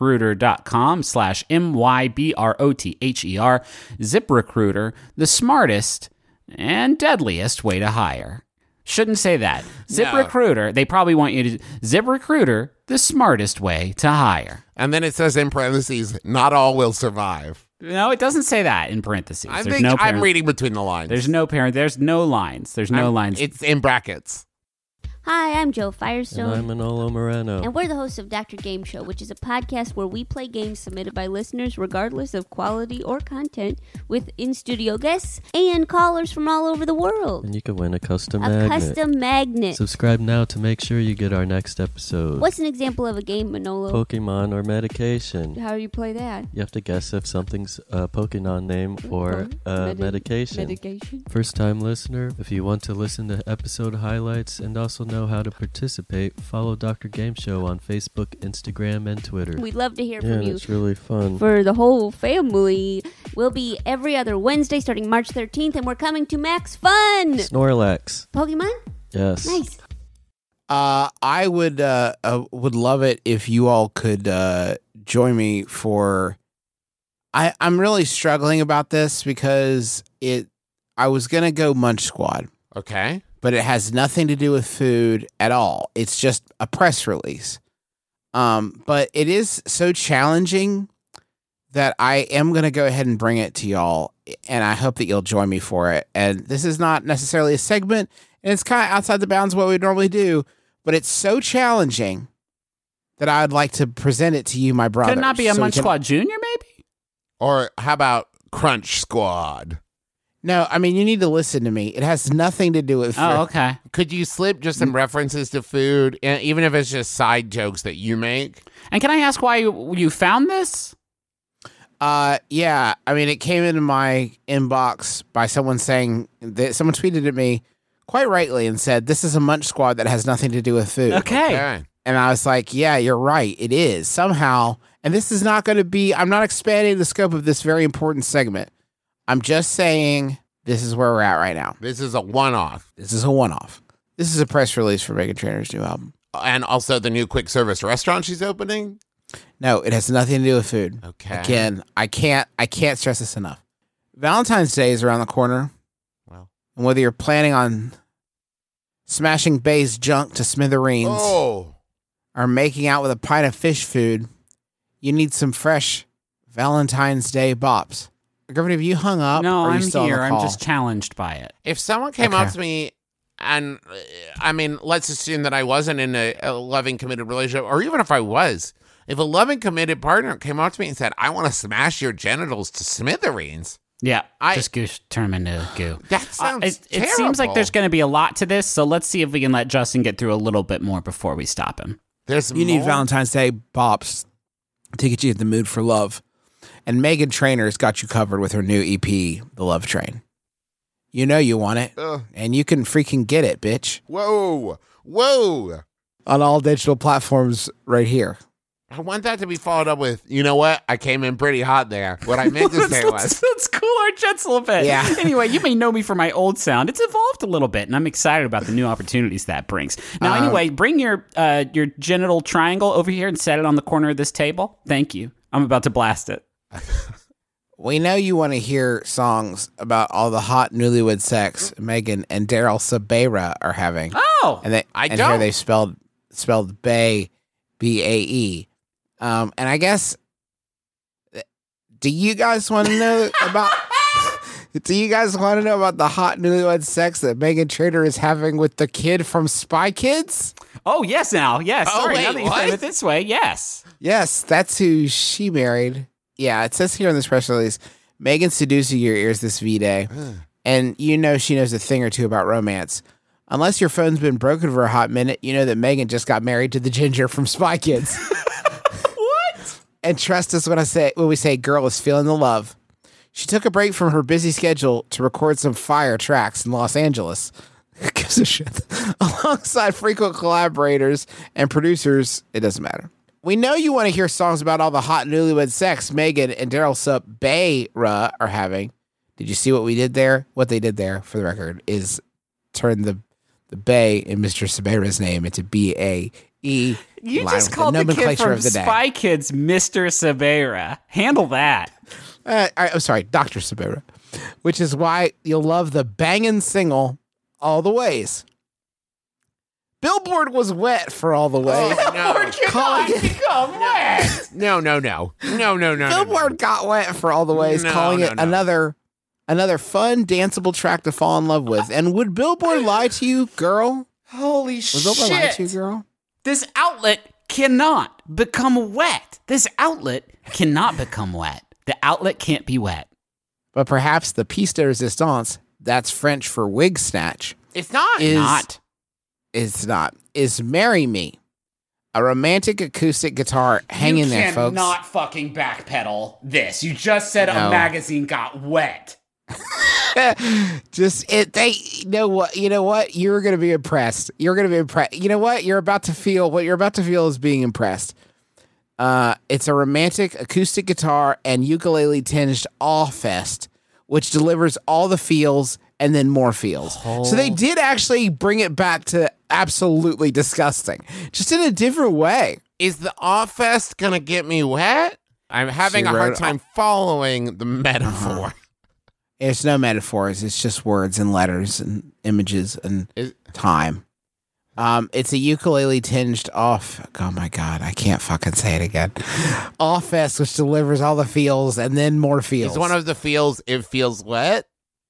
ZipRecruiter.com/MYBROTHER. ZipRecruiter, the smartest and deadliest way to hire. Shouldn't say that. ZipRecruiter, they probably want you to... ZipRecruiter, the smartest way to hire. And then it says in parentheses, not all will survive. No, it doesn't say that in parentheses. I think I'm reading between the lines. There's no lines. There's no lines. It's in brackets. Hi, I'm Joe And Firestone. I'm Manolo Moreno. And we're the hosts of Dr. Game Show, which is a podcast where we play games submitted by listeners regardless of quality or content, with in-studio guests and callers from all over the world. And you can win a custom A magnet. custom magnet. Subscribe now to make sure you get our next episode. What's an example of a game, Manolo? Pokemon or medication. How do you play that? You have to guess if something's a Pokemon name or a medication. Medication? First time listener, if you want to listen to episode highlights and also know how to participate, follow Dr. Game Show on Facebook, Instagram, and Twitter. We'd love to hear Yeah, from and you. it's really fun. For the whole family. We'll be every other Wednesday starting March 13th, and we're coming to Max Fun! Snorlax. Pokemon? Yes. Nice. I would love it if you all could join me for. I'm really struggling about this because I was gonna go Munch Squad, Okay. but it has nothing to do with food at all. It's just a press release. But it is so challenging that I am going to go ahead and bring it to y'all, and I hope that you'll join me for it. And this is not necessarily a segment, and it's kind of outside the bounds of what we normally do, but it's so challenging that I'd like to present it to you, my brother. Could it not be a Munch Squad Junior, maybe? Or how about Crunch Squad? No, I mean, you need to listen to me. It has nothing to do with food. Oh, okay. Could you slip just some references to food, and even if it's just side jokes that you make? And can I ask why you found this? Yeah. I mean, it came into my inbox by someone saying that someone tweeted at me quite rightly and said, "This is a Munch Squad that has nothing to do with food." Okay. Okay. And I was like, yeah, you're right. It is somehow. And this is not going to be, I'm not expanding the scope of this very important segment. I'm just saying this is where we're at right now. This is a one-off. This is a one-off. This is a press release for Meghan Trainor's new album. And also the new quick service restaurant she's opening? No, it has nothing to do with food. Okay. Again, I can't stress this enough. Valentine's Day is around the corner. Well. And whether you're planning on smashing Bay's junk to smithereens Oh. or making out with a pint of fish food, you need some fresh Valentine's Day bops. Griffin, have you hung up? No, or are you I'm still on the here. I'm call? just challenged by it. If someone came Okay. up to me and, I mean, let's assume that I wasn't in a loving, committed relationship, or even if I was, if a loving, committed partner came up to me and said, "I want to smash your genitals to smithereens," Yeah, I- just turn them into goo. that sounds It seems like terrible. there's going to be a lot to this, so let's see if we can let Justin get through a little bit more before we stop him. There's You need more? Valentine's Day bops to get you in the mood for love. And Meghan Trainor's got you covered with her new EP, The Love Train. You know you want it, Ugh. and you can freaking get it, bitch. Whoa. Whoa. On all digital platforms right here. I want that to be followed up with, you know what? I came in pretty hot there. What I meant to say was, Let's cool our jets a little bit. Yeah. Anyway, you may know me for my old sound. It's evolved a little bit, and I'm excited about the new opportunities that brings. Now, anyway, bring your genital triangle over here and set it on the corner of this table. Thank you. I'm about to blast it. We know you want to hear songs about all the hot newlywed sex Megan and Daryl Sabera are having. Oh, And they, I and don't. here they spelled Bae, B-A-E. And I guess, do you guys want to know about? Do you guys want to know about the hot newlywed sex that Meghan Trainor is having with the kid from Spy Kids? oh yes. Now, yes. Oh, Sorry, wait, now that you frame what? it this way, yes. Yes, that's who she married. Yeah, it says here in this press release, Meghan seducing your ears this V-Day. And you know she knows a thing or two about romance. Unless your phone's been broken for a hot minute, you know that Meghan just got married to the ginger from Spy Kids. What? And trust us when we say girl is feeling the love. She took a break from her busy schedule to record some fire tracks in Los Angeles. Who gives a shit? Alongside frequent collaborators and producers, it doesn't matter. We know you want to hear songs about all the hot newlywed sex Meghan and Daryl Sabera are having. Did you see what we did there? What they did there, for the record, is turn the Bay in Mr. Sabera's name into B-A-E. You line just with called the kid nomenclature from of the day. Spy Kids Mr. Sabera. Handle that. I'm sorry, Dr. Sabera. Which is why you'll love the bangin' single All the Ways. Billboard was wet for All the Ways. no. Calling it, Become wet. No. Billboard got wet for All the Ways, No, calling no, it no. another fun, danceable track to fall in love with. And would Billboard lie to you, girl? Holy Was Oprah lied to you, shit! girl? This outlet cannot become wet. This outlet cannot become wet. The outlet can't be wet. But perhaps the piece de resistance, that's French for wig snatch, It's not. is Marry Me. A romantic acoustic guitar. Hang in there, folks. You cannot fucking backpedal this. You just said No. a magazine got wet. You know what? You're going to be impressed. You're going to be impressed. You know what? What you're about to feel is being impressed. It's a romantic acoustic guitar and ukulele tinged awe fest, which delivers all the feels and then more feels. So they did actually bring it back to absolutely disgusting, just in a different way. Is the Awe Fest gonna get me wet? I'm having She a hard wrote- time following the metaphor. It's no metaphors. It's just words and letters and images and time. It's a ukulele tinged off. Oh my God, I can't fucking say it again. Off fest, which delivers all the feels and then more feels. Is one of the feels it feels wet?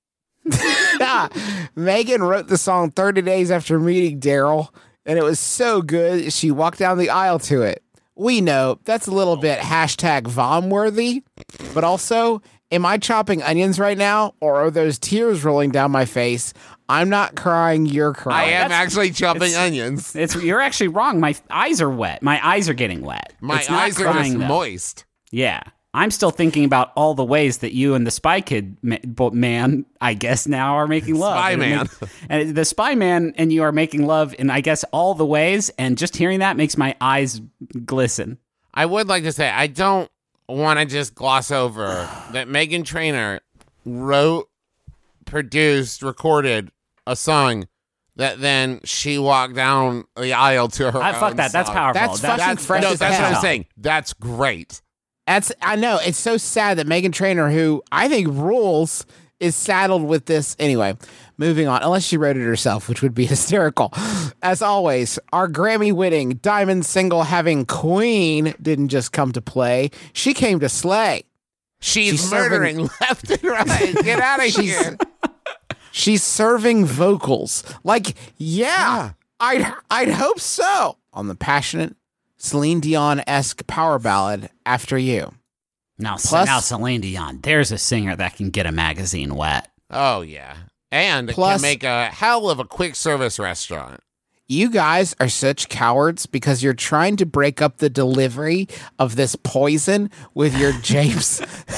Megan wrote the song 30 days after meeting Daryl, and it was so good she walked down the aisle to it. We know that's a little bit hashtag Vom worthy, but also, am I chopping onions right now, or are those tears rolling down my face? I'm not crying, you're I crying. am that's- actually chopping it's- onions. You're actually wrong. My eyes are wet. My eyes are getting wet. My It's not eyes are just crying, though. moist. Yeah. I'm still thinking about all the ways that you and the Spy Kid man, I guess now, are making love. Spy And it Man. and the Spy Man and you are making love in, I guess, all the ways. And just hearing that makes my eyes glisten. I would like to say I don't want to just gloss over that Megan Trainor wrote, produced, recorded a song that then she walked down the aisle to her Fuck own that. That's song. powerful. That's fucking fresh No, as that's what hell. I'm saying. That's great. I know. It's so sad that Megan Trainor, who I think rules, is saddled with this. Anyway, moving on. Unless she wrote it herself, which would be hysterical. As always, our Grammy-winning, diamond single-having queen didn't just come to play. She came to slay. She's She's murdering left and right. Get out of here. She's serving vocals. Like, yeah. I'd hope so. On the passionate Celine Dion-esque power ballad, After You. Now Plus- Celine Dion, there's a singer that can get a magazine wet. Oh, yeah. And it Plus- can make a hell of a quick service restaurant. You guys are such cowards because you're trying to break up the delivery of this poison with your japes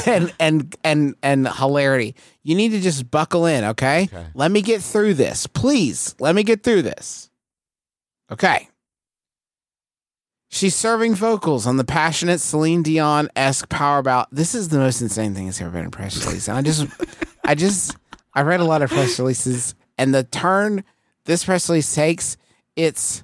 and hilarity. You need to just buckle in, okay? Let me get through this. Please, let me get through this. Okay. She's serving vocals on the passionate Celine Dion-esque power ballad. This is the most insane thing that's ever been in press release. And I read a lot of press releases, and the turn this press release takes, it's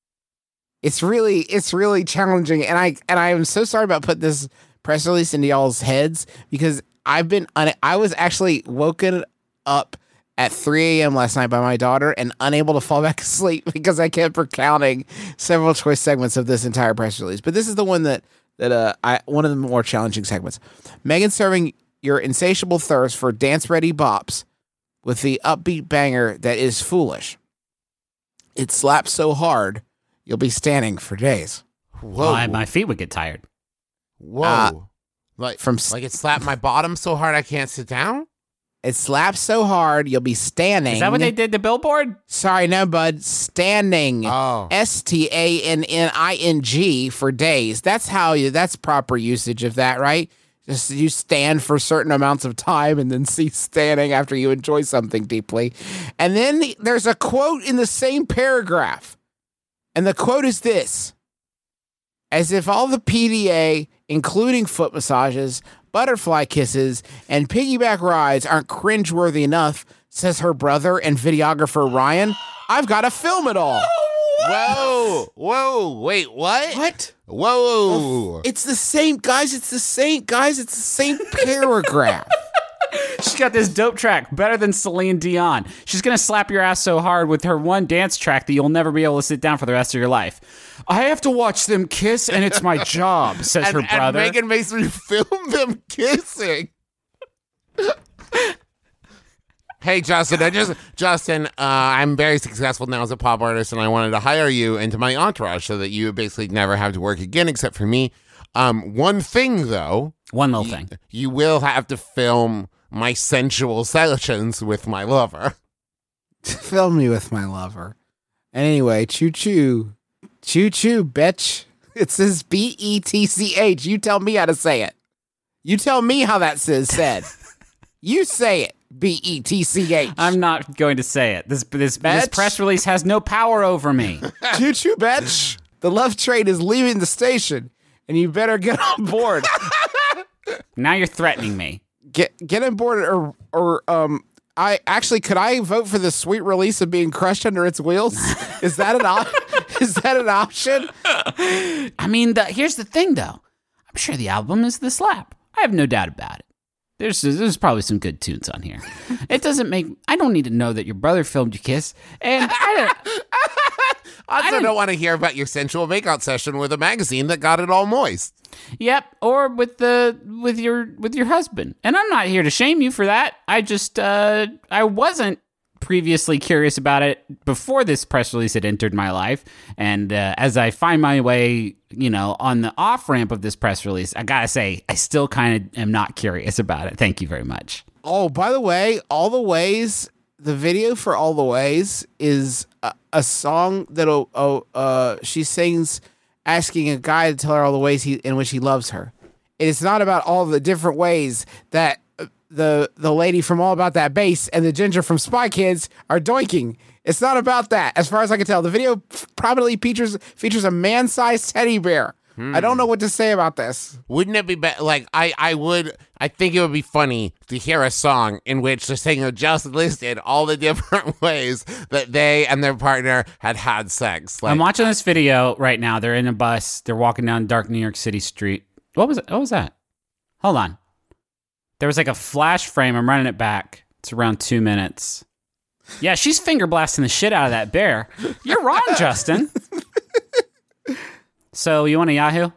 really challenging. And I am so sorry about putting this press release into y'all's heads because I was actually woken up at 3 a.m. last night by my daughter and unable to fall back asleep because I kept recounting several choice segments of this entire press release. But this is the one one of the more challenging segments. Megan serving your insatiable thirst for dance-ready bops with the upbeat banger that is Foolish. It slaps so hard, you'll be standing for days. Whoa. My feet would get tired. Whoa. like from- like it slapped my bottom so hard I can't sit down? It slaps so hard, you'll be standing. Is that what they did to Billboard? Sorry, no, bud. Standing. Oh. STANNING for days. That's proper usage of that, right? Just you stand for certain amounts of time and then cease standing after you enjoy something deeply. And then there's a quote in the same paragraph. And the quote is this: as if all the PDA, including foot massages, butterfly kisses, and piggyback rides aren't cringeworthy enough, says her brother and videographer Ryan, I've got to film it all. Whoa. Whoa. Wait, what? What? Whoa. It's the same, guys. It's the same paragraph. She's got this dope track, better than Celine Dion. She's going to slap your ass so hard with her one dance track that you'll never be able to sit down for the rest of your life. I have to watch them kiss, and it's my job, says her brother. And Megan makes me film them kissing. Hey, Justin, I'm very successful now as a pop artist, and I wanted to hire you into my entourage so that you would basically never have to work again except for me. One thing, though. One little thing. You will have to film my sensual sessions with my lover. Film me with my lover. And anyway, choo-choo. Choo-choo, bitch. It says B-E-T-C-H. You tell me how to say it. You tell me how that says said. You say it. B-E-T-C-H. I'm not going to say it. This press release has no power over me. Choo-choo, bitch. The love train is leaving the station, and you better get on board. Now you're threatening me. Get on board, or could I vote for the sweet release of being crushed under its wheels? Is that an option? I mean, here's the thing, though. I'm sure the album is the slap. I have no doubt about it. There's probably some good tunes on here. It doesn't make... I don't need to know that your brother filmed you kiss. And I don't want to hear about your sensual makeout session with a magazine that got it all moist. Yep, or with your husband. And I'm not here to shame you for that. I just I wasn't previously curious about it before this press release had entered my life. And as I find my way, on the off-ramp of this press release, I gotta say, I still kind of am not curious about it. Thank you very much. Oh, by the way, All the Ways, the video for All the Ways is a song that she sings asking a guy to tell her all the ways in which he loves her. It's not about all the different ways that the lady from All About That Bass and the ginger from Spy Kids are doinking. It's not about that, as far as I can tell. The video prominently features a man-sized teddy bear. I don't know what to say about this. Wouldn't it be better? Like, I think it would be funny to hear a song in which the singer just listed all the different ways that they and their partner had sex. Like, I'm watching this video right now. They're in a bus. They're walking down dark New York City street. What was that? Hold on. There was like a flash frame. I'm running it back. It's around 2 minutes. Yeah, she's finger blasting the shit out of that bear. You're wrong, Justin. So you want a Yahoo?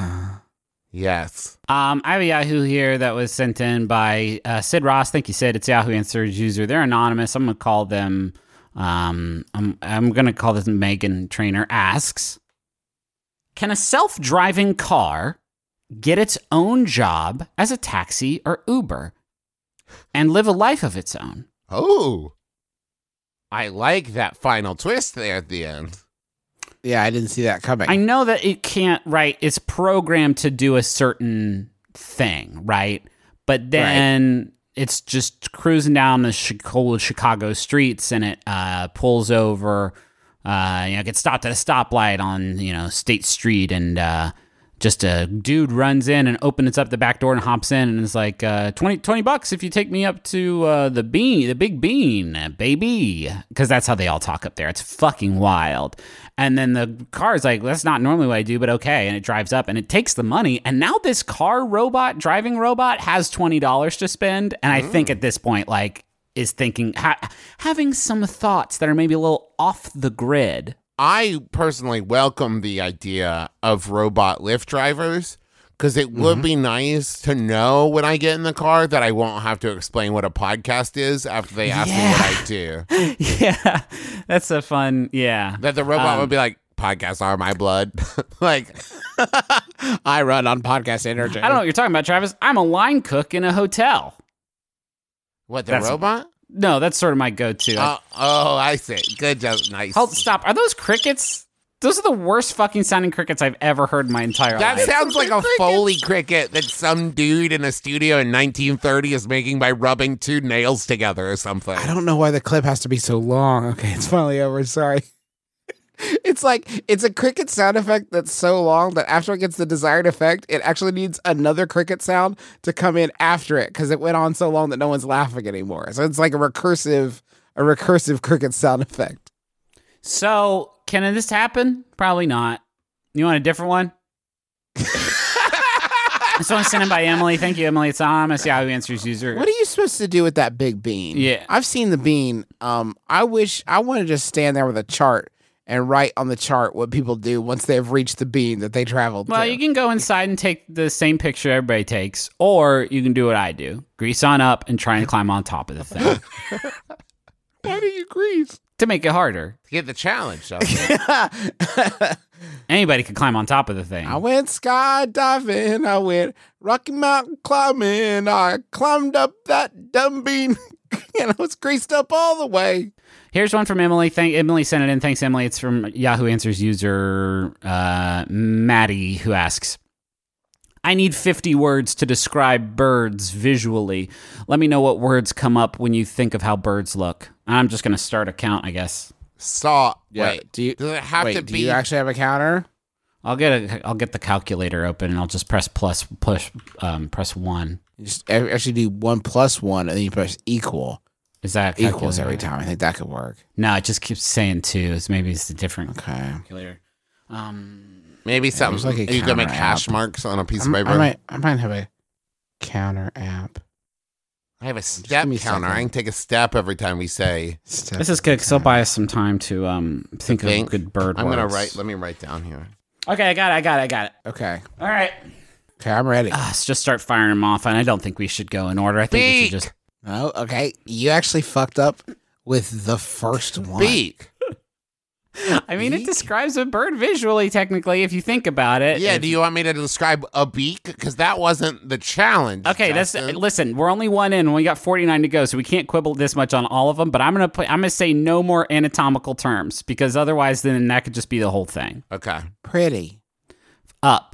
Yes. I have a Yahoo here that was sent in by Sid Ross. Thank you, Sid. It's Yahoo Answers user. They're anonymous. I'm gonna call them. I'm gonna call this Megan Trainer asks: can a self-driving car get its own job as a taxi or Uber and live a life of its own? Oh, I like that final twist there at the end. Yeah, I didn't see that coming. I know that it can't, right? It's programmed to do a certain thing, right? But then it's just cruising down the cold Chicago streets, and it pulls over, gets stopped at a stoplight on, State Street, and just a dude runs in and opens up the back door and hops in, and is like, $20 if you take me up to the Big Bean, baby. Because that's how they all talk up there. It's fucking wild. And then the car is like, that's not normally what I do, but okay. And it drives up and it takes the money. And now this driving robot has $20 to spend. And I think at this point, is thinking, having some thoughts that are maybe a little off the grid. I personally welcome the idea of robot Lyft drivers, because it would be nice to know when I get in the car that I won't have to explain what a podcast is after they ask me what I do. Yeah, that's a fun, That the robot would be like, podcasts are my blood. I run on podcast energy. I don't know what you're talking about, Travis. I'm a line cook in a hotel. What, the robot? No, that's sort of my go-to. I see. Good job. Nice. Stop. Are those crickets? Those are the worst fucking sounding crickets I've ever heard in my entire That life. sounds like a Foley cricket that some dude in a studio in 1930 is making by rubbing two nails together or something. I don't know why the clip has to be so long. Okay, it's finally over. Sorry. It's a cricket sound effect that's so long that after it gets the desired effect, it actually needs another cricket sound to come in after it, because it went on so long that no one's laughing anymore. So it's like a recursive cricket sound effect. So, can this happen? Probably not. You want a different one? This one's sent in by Emily. Thank you, Emily. It's anonymous Yahoo Answers user. What are you supposed to do with that big bean? Yeah. I've seen the bean. I wish I wanted to just stand there with a chart and write on the chart what people do once they've reached the beam that they traveled Well, to. you can go inside and take the same picture everybody takes, or you can do what I do. Grease on up and try and climb on top of the thing Why do you grease? to make it harder. To get the challenge, Justin. Anybody could climb on top of the thing. I went skydiving. I went Rocky Mountain climbing. I climbed up that dumb bean and I was greased up all the way. Here's one from Emily. Emily sent it in. Thanks, Emily. It's from Yahoo Answers user Maddie, who asks, I need 50 words to describe birds visually. Let me know what words come up when you think of how birds look. I'm just going to start a count, I guess. Wait. Do you, Does it have to do be? you actually have a counter? I'll get the calculator open and I'll just press press 1. You just actually do 1 + 1 and then you press equal. Is that Equals calculator? every time. I think that could work. No, it just keeps saying 2. Maybe it's a different Okay. calculator. Maybe something. there's like a you can make counter hash app. marks on a piece of paper. I might have a counter app. I have a step give me a counter. I second. can take a step every time we say. This is good because it'll buy us some time to think of good bird I'm gonna words. write. Let me write down here. Okay, I got it. Okay. All right. Okay, I'm ready. Let's just start firing them off, and I don't think we should go in order. I think we should Beak. just... Oh, okay. You actually fucked up with the first one. Beak. I mean, it describes a bird visually, technically, if you think about it. Yeah. If- Do you want me to describe a beak? Because that wasn't the challenge. Okay, Justin. listen. We're only one in. We got 49 to go, so we can't quibble this much on all of them. But I'm gonna say no more anatomical terms because otherwise, then that could just be the whole thing. Okay. Pretty. Up.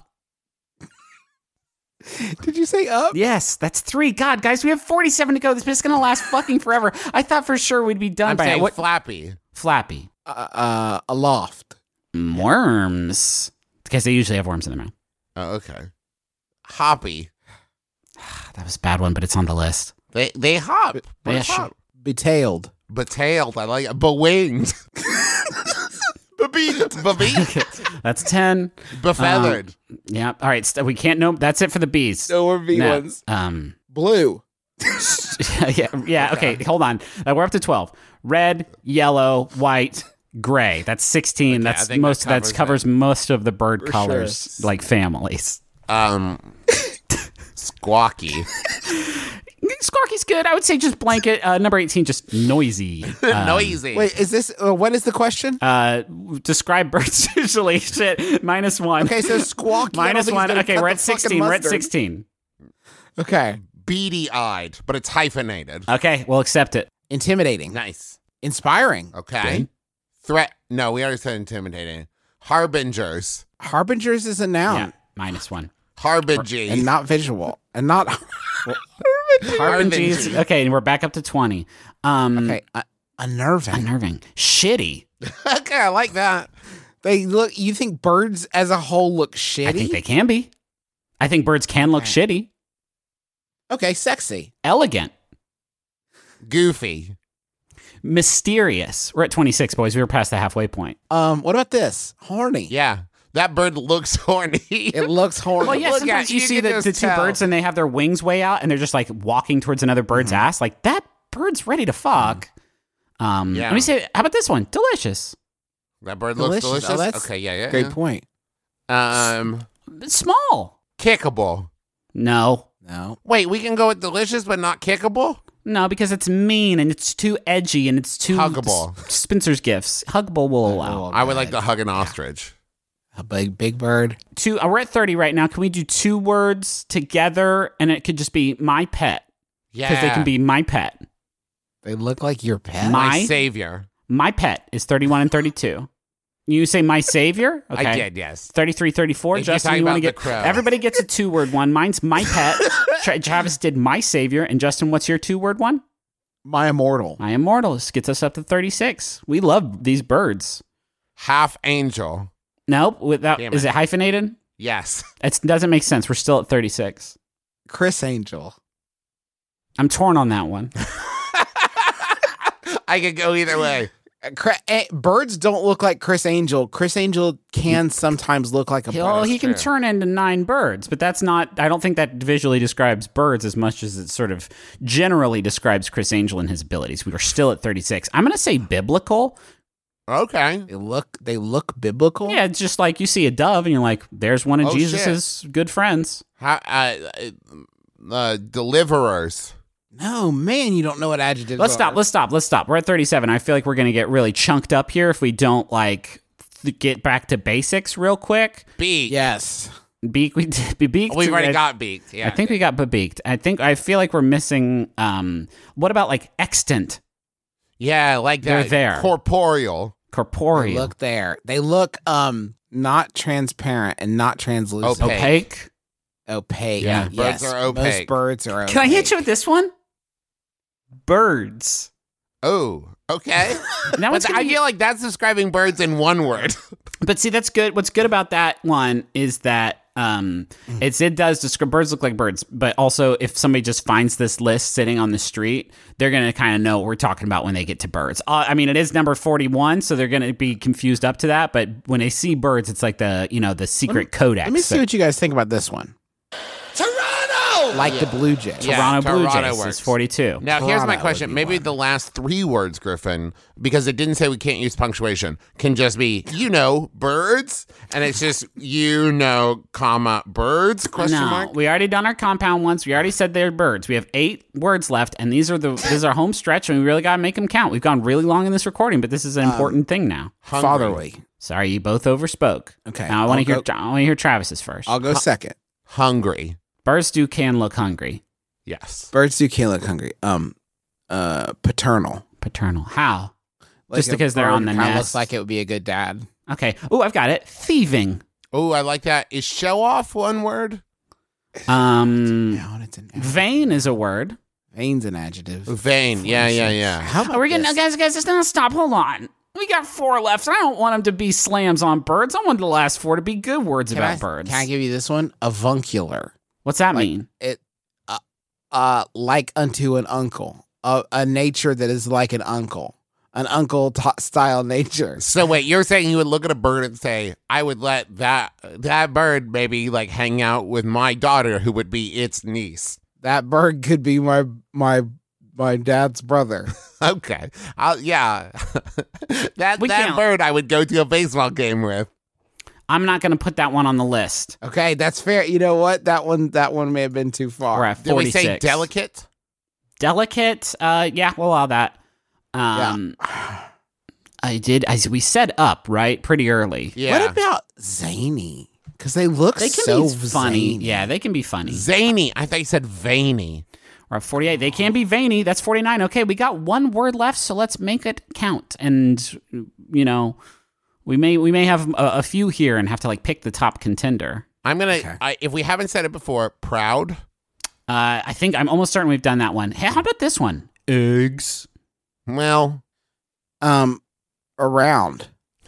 Did you say up? Yes, that's 3. God, guys, we have 47 to go. This is gonna last fucking forever. I thought for sure we'd be done I'm by saying now. What? flappy. Flappy. Aloft. Worms. Because they usually have worms in their mouth. Oh, okay. Hoppy. That was a bad one, but it's on the list. They hop. Yeah, Birds sure. hop. Betailed. Betailed. I like it. Bewinged. Bebeaked. That's 10. Befeathered. Yeah. All right. We can't know. That's it for the bees. No more B No. ones. Yeah. Blue. Okay. Hold on. We're up to 12. Red, yellow, white, gray. That's 16. Okay, I That's think most. that That covers covers most of the bird For colors, sure. like families. Squawky. Squawky's good. I would say just blanket. Number 18, just noisy. Noisy. Wait, is this, what is the question? Describe birds visually. Shit. -1. Okay, so squawky. I don't -1. think he's gonna Okay, cut we're the at fucking 16. We're at mustard. 16. Okay. Beady-eyed, but it's hyphenated. Okay, we'll accept it. Intimidating. Nice. Inspiring. Okay. Good. Threat. No, we already said intimidating. Harbingers. Harbingers is a noun. Yeah, -1. Harbingy. And not visual. And not. Harbingers. Okay, and we're back up to 20. Okay. Unnerving. Unnerving. Shitty. Okay, I like that. They look. You think birds as a whole look shitty? I think they can be. I think birds can look shitty. Okay, sexy. Elegant. Goofy. Mysterious. We're at 26, boys. We were past the halfway point. What about this? Horny. Yeah. That bird looks horny. It looks horny. Well, yeah, Look sometimes at- you you see can the just two tell. birds and they have their wings way out and they're just like walking towards another bird's ass. Like, that bird's ready to fuck. Yeah. Let me say, how about this one? Delicious. That bird looks Delicious. delicious. Oh, that's okay, yeah. Great point. Small. Kickable. No. No. Wait, we can go with delicious but not kickable? No, because it's mean and it's too edgy and it's too Huggable. Spencer's gifts. Huggable will allow. I would like to hug an ostrich. A big bird. We're at 30 right now. Can we do 2 words together and it could just be my pet? Yeah. Because they can be my pet. They look like your pet. my my- savior. My pet is 31 and 32. You say my savior? Okay. I did, yes. 33, 34. If you're Justin, talking you want to about get... the crow. Everybody gets a 2-word one. Mine's my pet. Travis did my savior. And Justin, what's your 2-word one? My immortal. My immortal. This gets us up to 36. We love these birds. Half angel. Nope. Without, Damn is it. it hyphenated? Yes. It doesn't make sense. We're still at 36. Chris Angel. I'm torn on that one. I could go either way. Birds don't look like Chris Angel. Chris Angel can sometimes look like a bird. He can true. turn into 9 birds, but that's not, I don't think that visually describes birds as much as it sort of generally describes Chris Angel and his abilities. We are still at 36. I'm going to say biblical. Okay. They look biblical. Yeah, it's just like you see a dove and you're like, there's one of Oh, Jesus's good friends. Deliverers. No, man, you don't know what adjectives Let's are. stop. We're at 37. I feel like we're going to get really chunked up here if we don't get back to basics real quick. Beak. Yes. Beak, we did be beaked. We've already got beaked. Yeah. I think we got beaked. I feel like we're missing, what about like extant? Yeah, like that. They're there. Corporeal. Corporeal. Look there. They look not transparent and not translucent. Opaque. Opaque. Yeah, yes. birds are opaque. Most birds are opaque. Can I hit you with this one? Birds. Oh, okay. Now But I feel like that's describing birds in one word. But see, that's good. What's good about that one is that it does describe birds look like birds, but also if somebody just finds this list sitting on the street, they're going to kind of know what we're talking about when they get to birds. I mean, it is number 41, so they're going to be confused up to that. But when they see birds, it's like the secret codex. Let me see what you guys think about this one. Toronto! Like the Blue Jays. Yeah. Toronto Blue Toronto Jays works. is 42. Now, here's my Toronto question. would be Maybe one. the last 3 words, Griffin, because it didn't say we can't use punctuation, can just be, birds, and it's just, comma, birds, question No, mark? we already done our compound once. We already said they're birds. We have 8 words left, and this is our home stretch, and we really got to make them count. We've gone really long in this recording, but this is an important thing now. Hungry. Fatherly. Sorry, you both overspoke. Okay, Now I want I'll to hear Travis's first. I'll go second. Hungry. Birds can look hungry. Yes. Birds can't look hungry. Paternal. Paternal. How? Like Just a because they're bird on the kinda nest. looks like it would be a good dad. Okay. Oh, I've got it. Thieving. Oh, I like that. Is show off one word? Noun, it's an adjective. Vain is a word. Vain's an adjective. Vain. Yeah. How about Oh, we're getting this? guys. It's not stop. Hold on. We got 4 left. I don't want them to be slams on birds. I want the last 4 to be good words about birds. Can I give you this one? Avuncular. What's that Like, mean? It, like unto an uncle. A nature that is like an uncle style nature. So wait, you're saying you would look at a bird and say, I would let that bird maybe like hang out with my daughter who would be its niece. That bird could be my dad's brother. Okay. Yeah. that can't- bird I would go to a baseball game with. I'm not going to put that one on the list. Okay, that's fair. You know what? That one may have been too far. We're at Did we 46. say delicate? Delicate. Yeah, we'll allow that. We said up, right? Pretty early. Yeah. What about zany? Because they look They can so be funny. zany. Yeah, they can be funny. Zany. I thought you said veiny. We're at 48. They can be veiny. That's 49. Okay, we got 1 word left, so let's make it count. And, we may have a few here and have to pick the top contender. I'm going to, if we haven't said it before, proud. I think I'm almost certain we've done that one. Hey, how about this one? Eggs. Well, Around.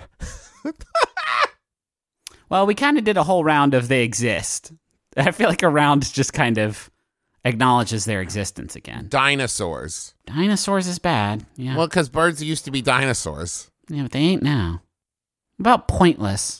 Well, we kind of did a whole round of they exist. I feel like a round just kind of acknowledges their existence again. dinosaurs. Dinosaurs is bad. Yeah. Well, because birds used to be dinosaurs. Yeah, but they ain't now. What about pointless?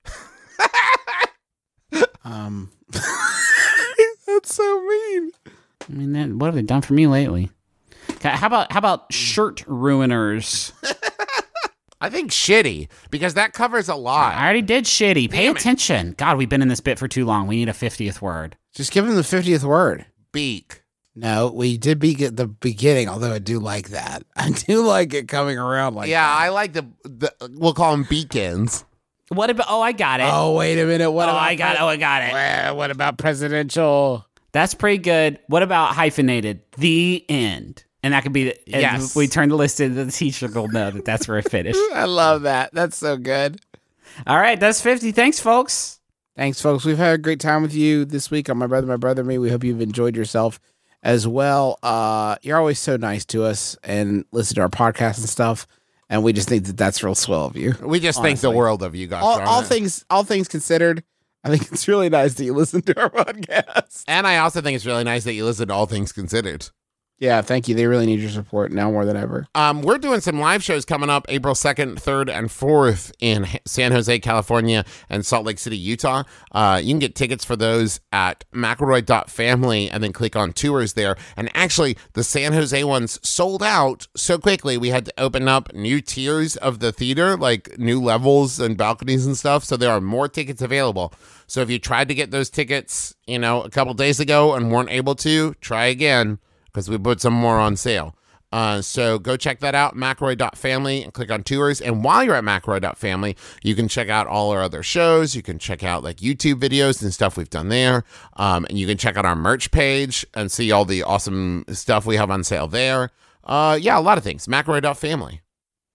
That's so mean. I mean, what have they done for me lately? Okay, how about shirt ruiners? I think shitty, because that covers a lot. I already did shitty. Pay Damn it. attention. God, we've been in this bit for too long. We need a 50th word. Just give him the 50th word. Beak. No, we did be at the beginning, although I do like that. I do like it coming around like Yeah, that. I like the we'll call them beacons. What about? Oh, I got it. Oh, wait a minute. What Oh, about I got it. Well, what about presidential? That's pretty good. What about hyphenated? The end. And that could be, Yes. if we turn the list in, the teacher will know that that's where it finished. I love that. That's so good. All right, that's 50. Thanks, folks. Thanks, folks. We've had a great time with you this week on My Brother, Me. We hope you've enjoyed yourself as well. You're always so nice to us and listen to our podcast and stuff. And we just think that that's real swell of you. We just think the Honestly. world of you guys. All things considered, I think it's really nice that you listen to our podcast. And I also think it's really nice that you listen to All Things Considered. Yeah, thank you. They really need your support now more than ever. We're doing some live shows coming up April 2nd, 3rd, and 4th in San Jose, California, and Salt Lake City, Utah. You can get tickets for those at McElroy.family and then click on tours there. And actually, the San Jose ones sold out so quickly, we had to open up new tiers of the theater, like new levels and balconies and stuff. So there are more tickets available. So if you tried to get those tickets, a couple days ago and weren't able to, try again, because we put some more on sale. So go check that out, McElroy.family, and click on tours. And while you're at McElroy.family, you can check out all our other shows. You can check out like YouTube videos and stuff we've done there. And you can check out our merch page and see all the awesome stuff we have on sale there. A lot of things. McElroy.family.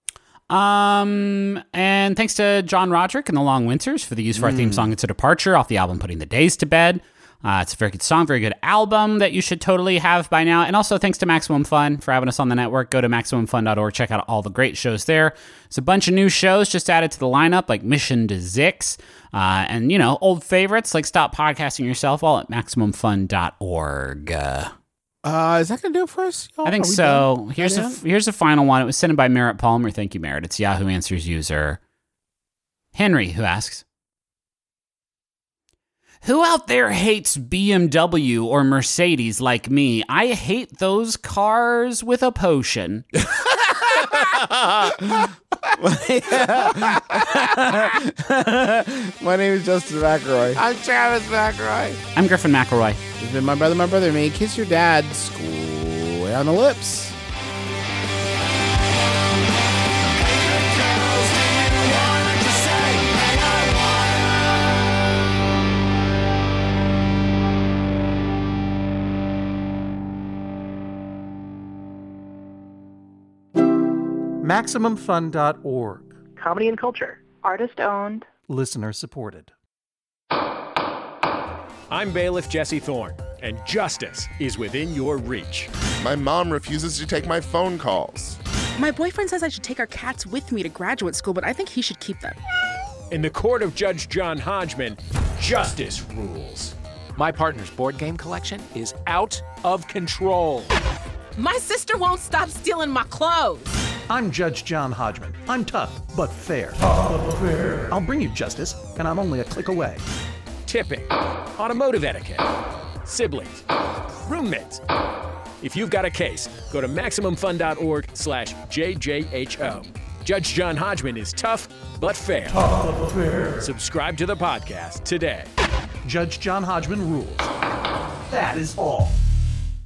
And thanks to John Roderick and the Long Winters for the use of our theme song, It's a Departure, off the album Putting the Days to Bed. It's a very good song, very good album that you should totally have by now. And also thanks to Maximum Fun for having us on the network. Go to MaximumFun.org. Check out all the great shows there. There's a bunch of new shows just added to the lineup, like Mission to Zix. And, old favorites like Stop Podcasting Yourself, all at MaximumFun.org. Is that going to do it for us? Y'all? I think so. Here's the final one. It was sent in by Merritt Palmer. Thank you, Merritt. It's Yahoo Answers user Henry, who asks, who out there hates BMW or Mercedes like me? I hate those cars with a potion. My name is Justin McElroy. I'm Travis McElroy. I'm Griffin McElroy. It's been my brother, me. Kiss your dad. School on the lips. MaximumFun.org. Comedy and culture. Artist owned. Listener supported. I'm bailiff Jesse Thorne, and justice is within your reach. My mom refuses to take my phone calls. My boyfriend says I should take our cats with me to graduate school, but I think he should keep them. In the court of Judge John Hodgman, justice rules. My partner's board game collection is out of control. My sister won't stop stealing my clothes. I'm Judge John Hodgman. I'm tough, but fair. I'll bring you justice, and I'm only a click away. Tipping, automotive etiquette, siblings, roommates. If you've got a case, go to MaximumFun.org/JJHO. Judge John Hodgman is tough, but fair. Subscribe to the podcast today. Judge John Hodgman rules. That is all.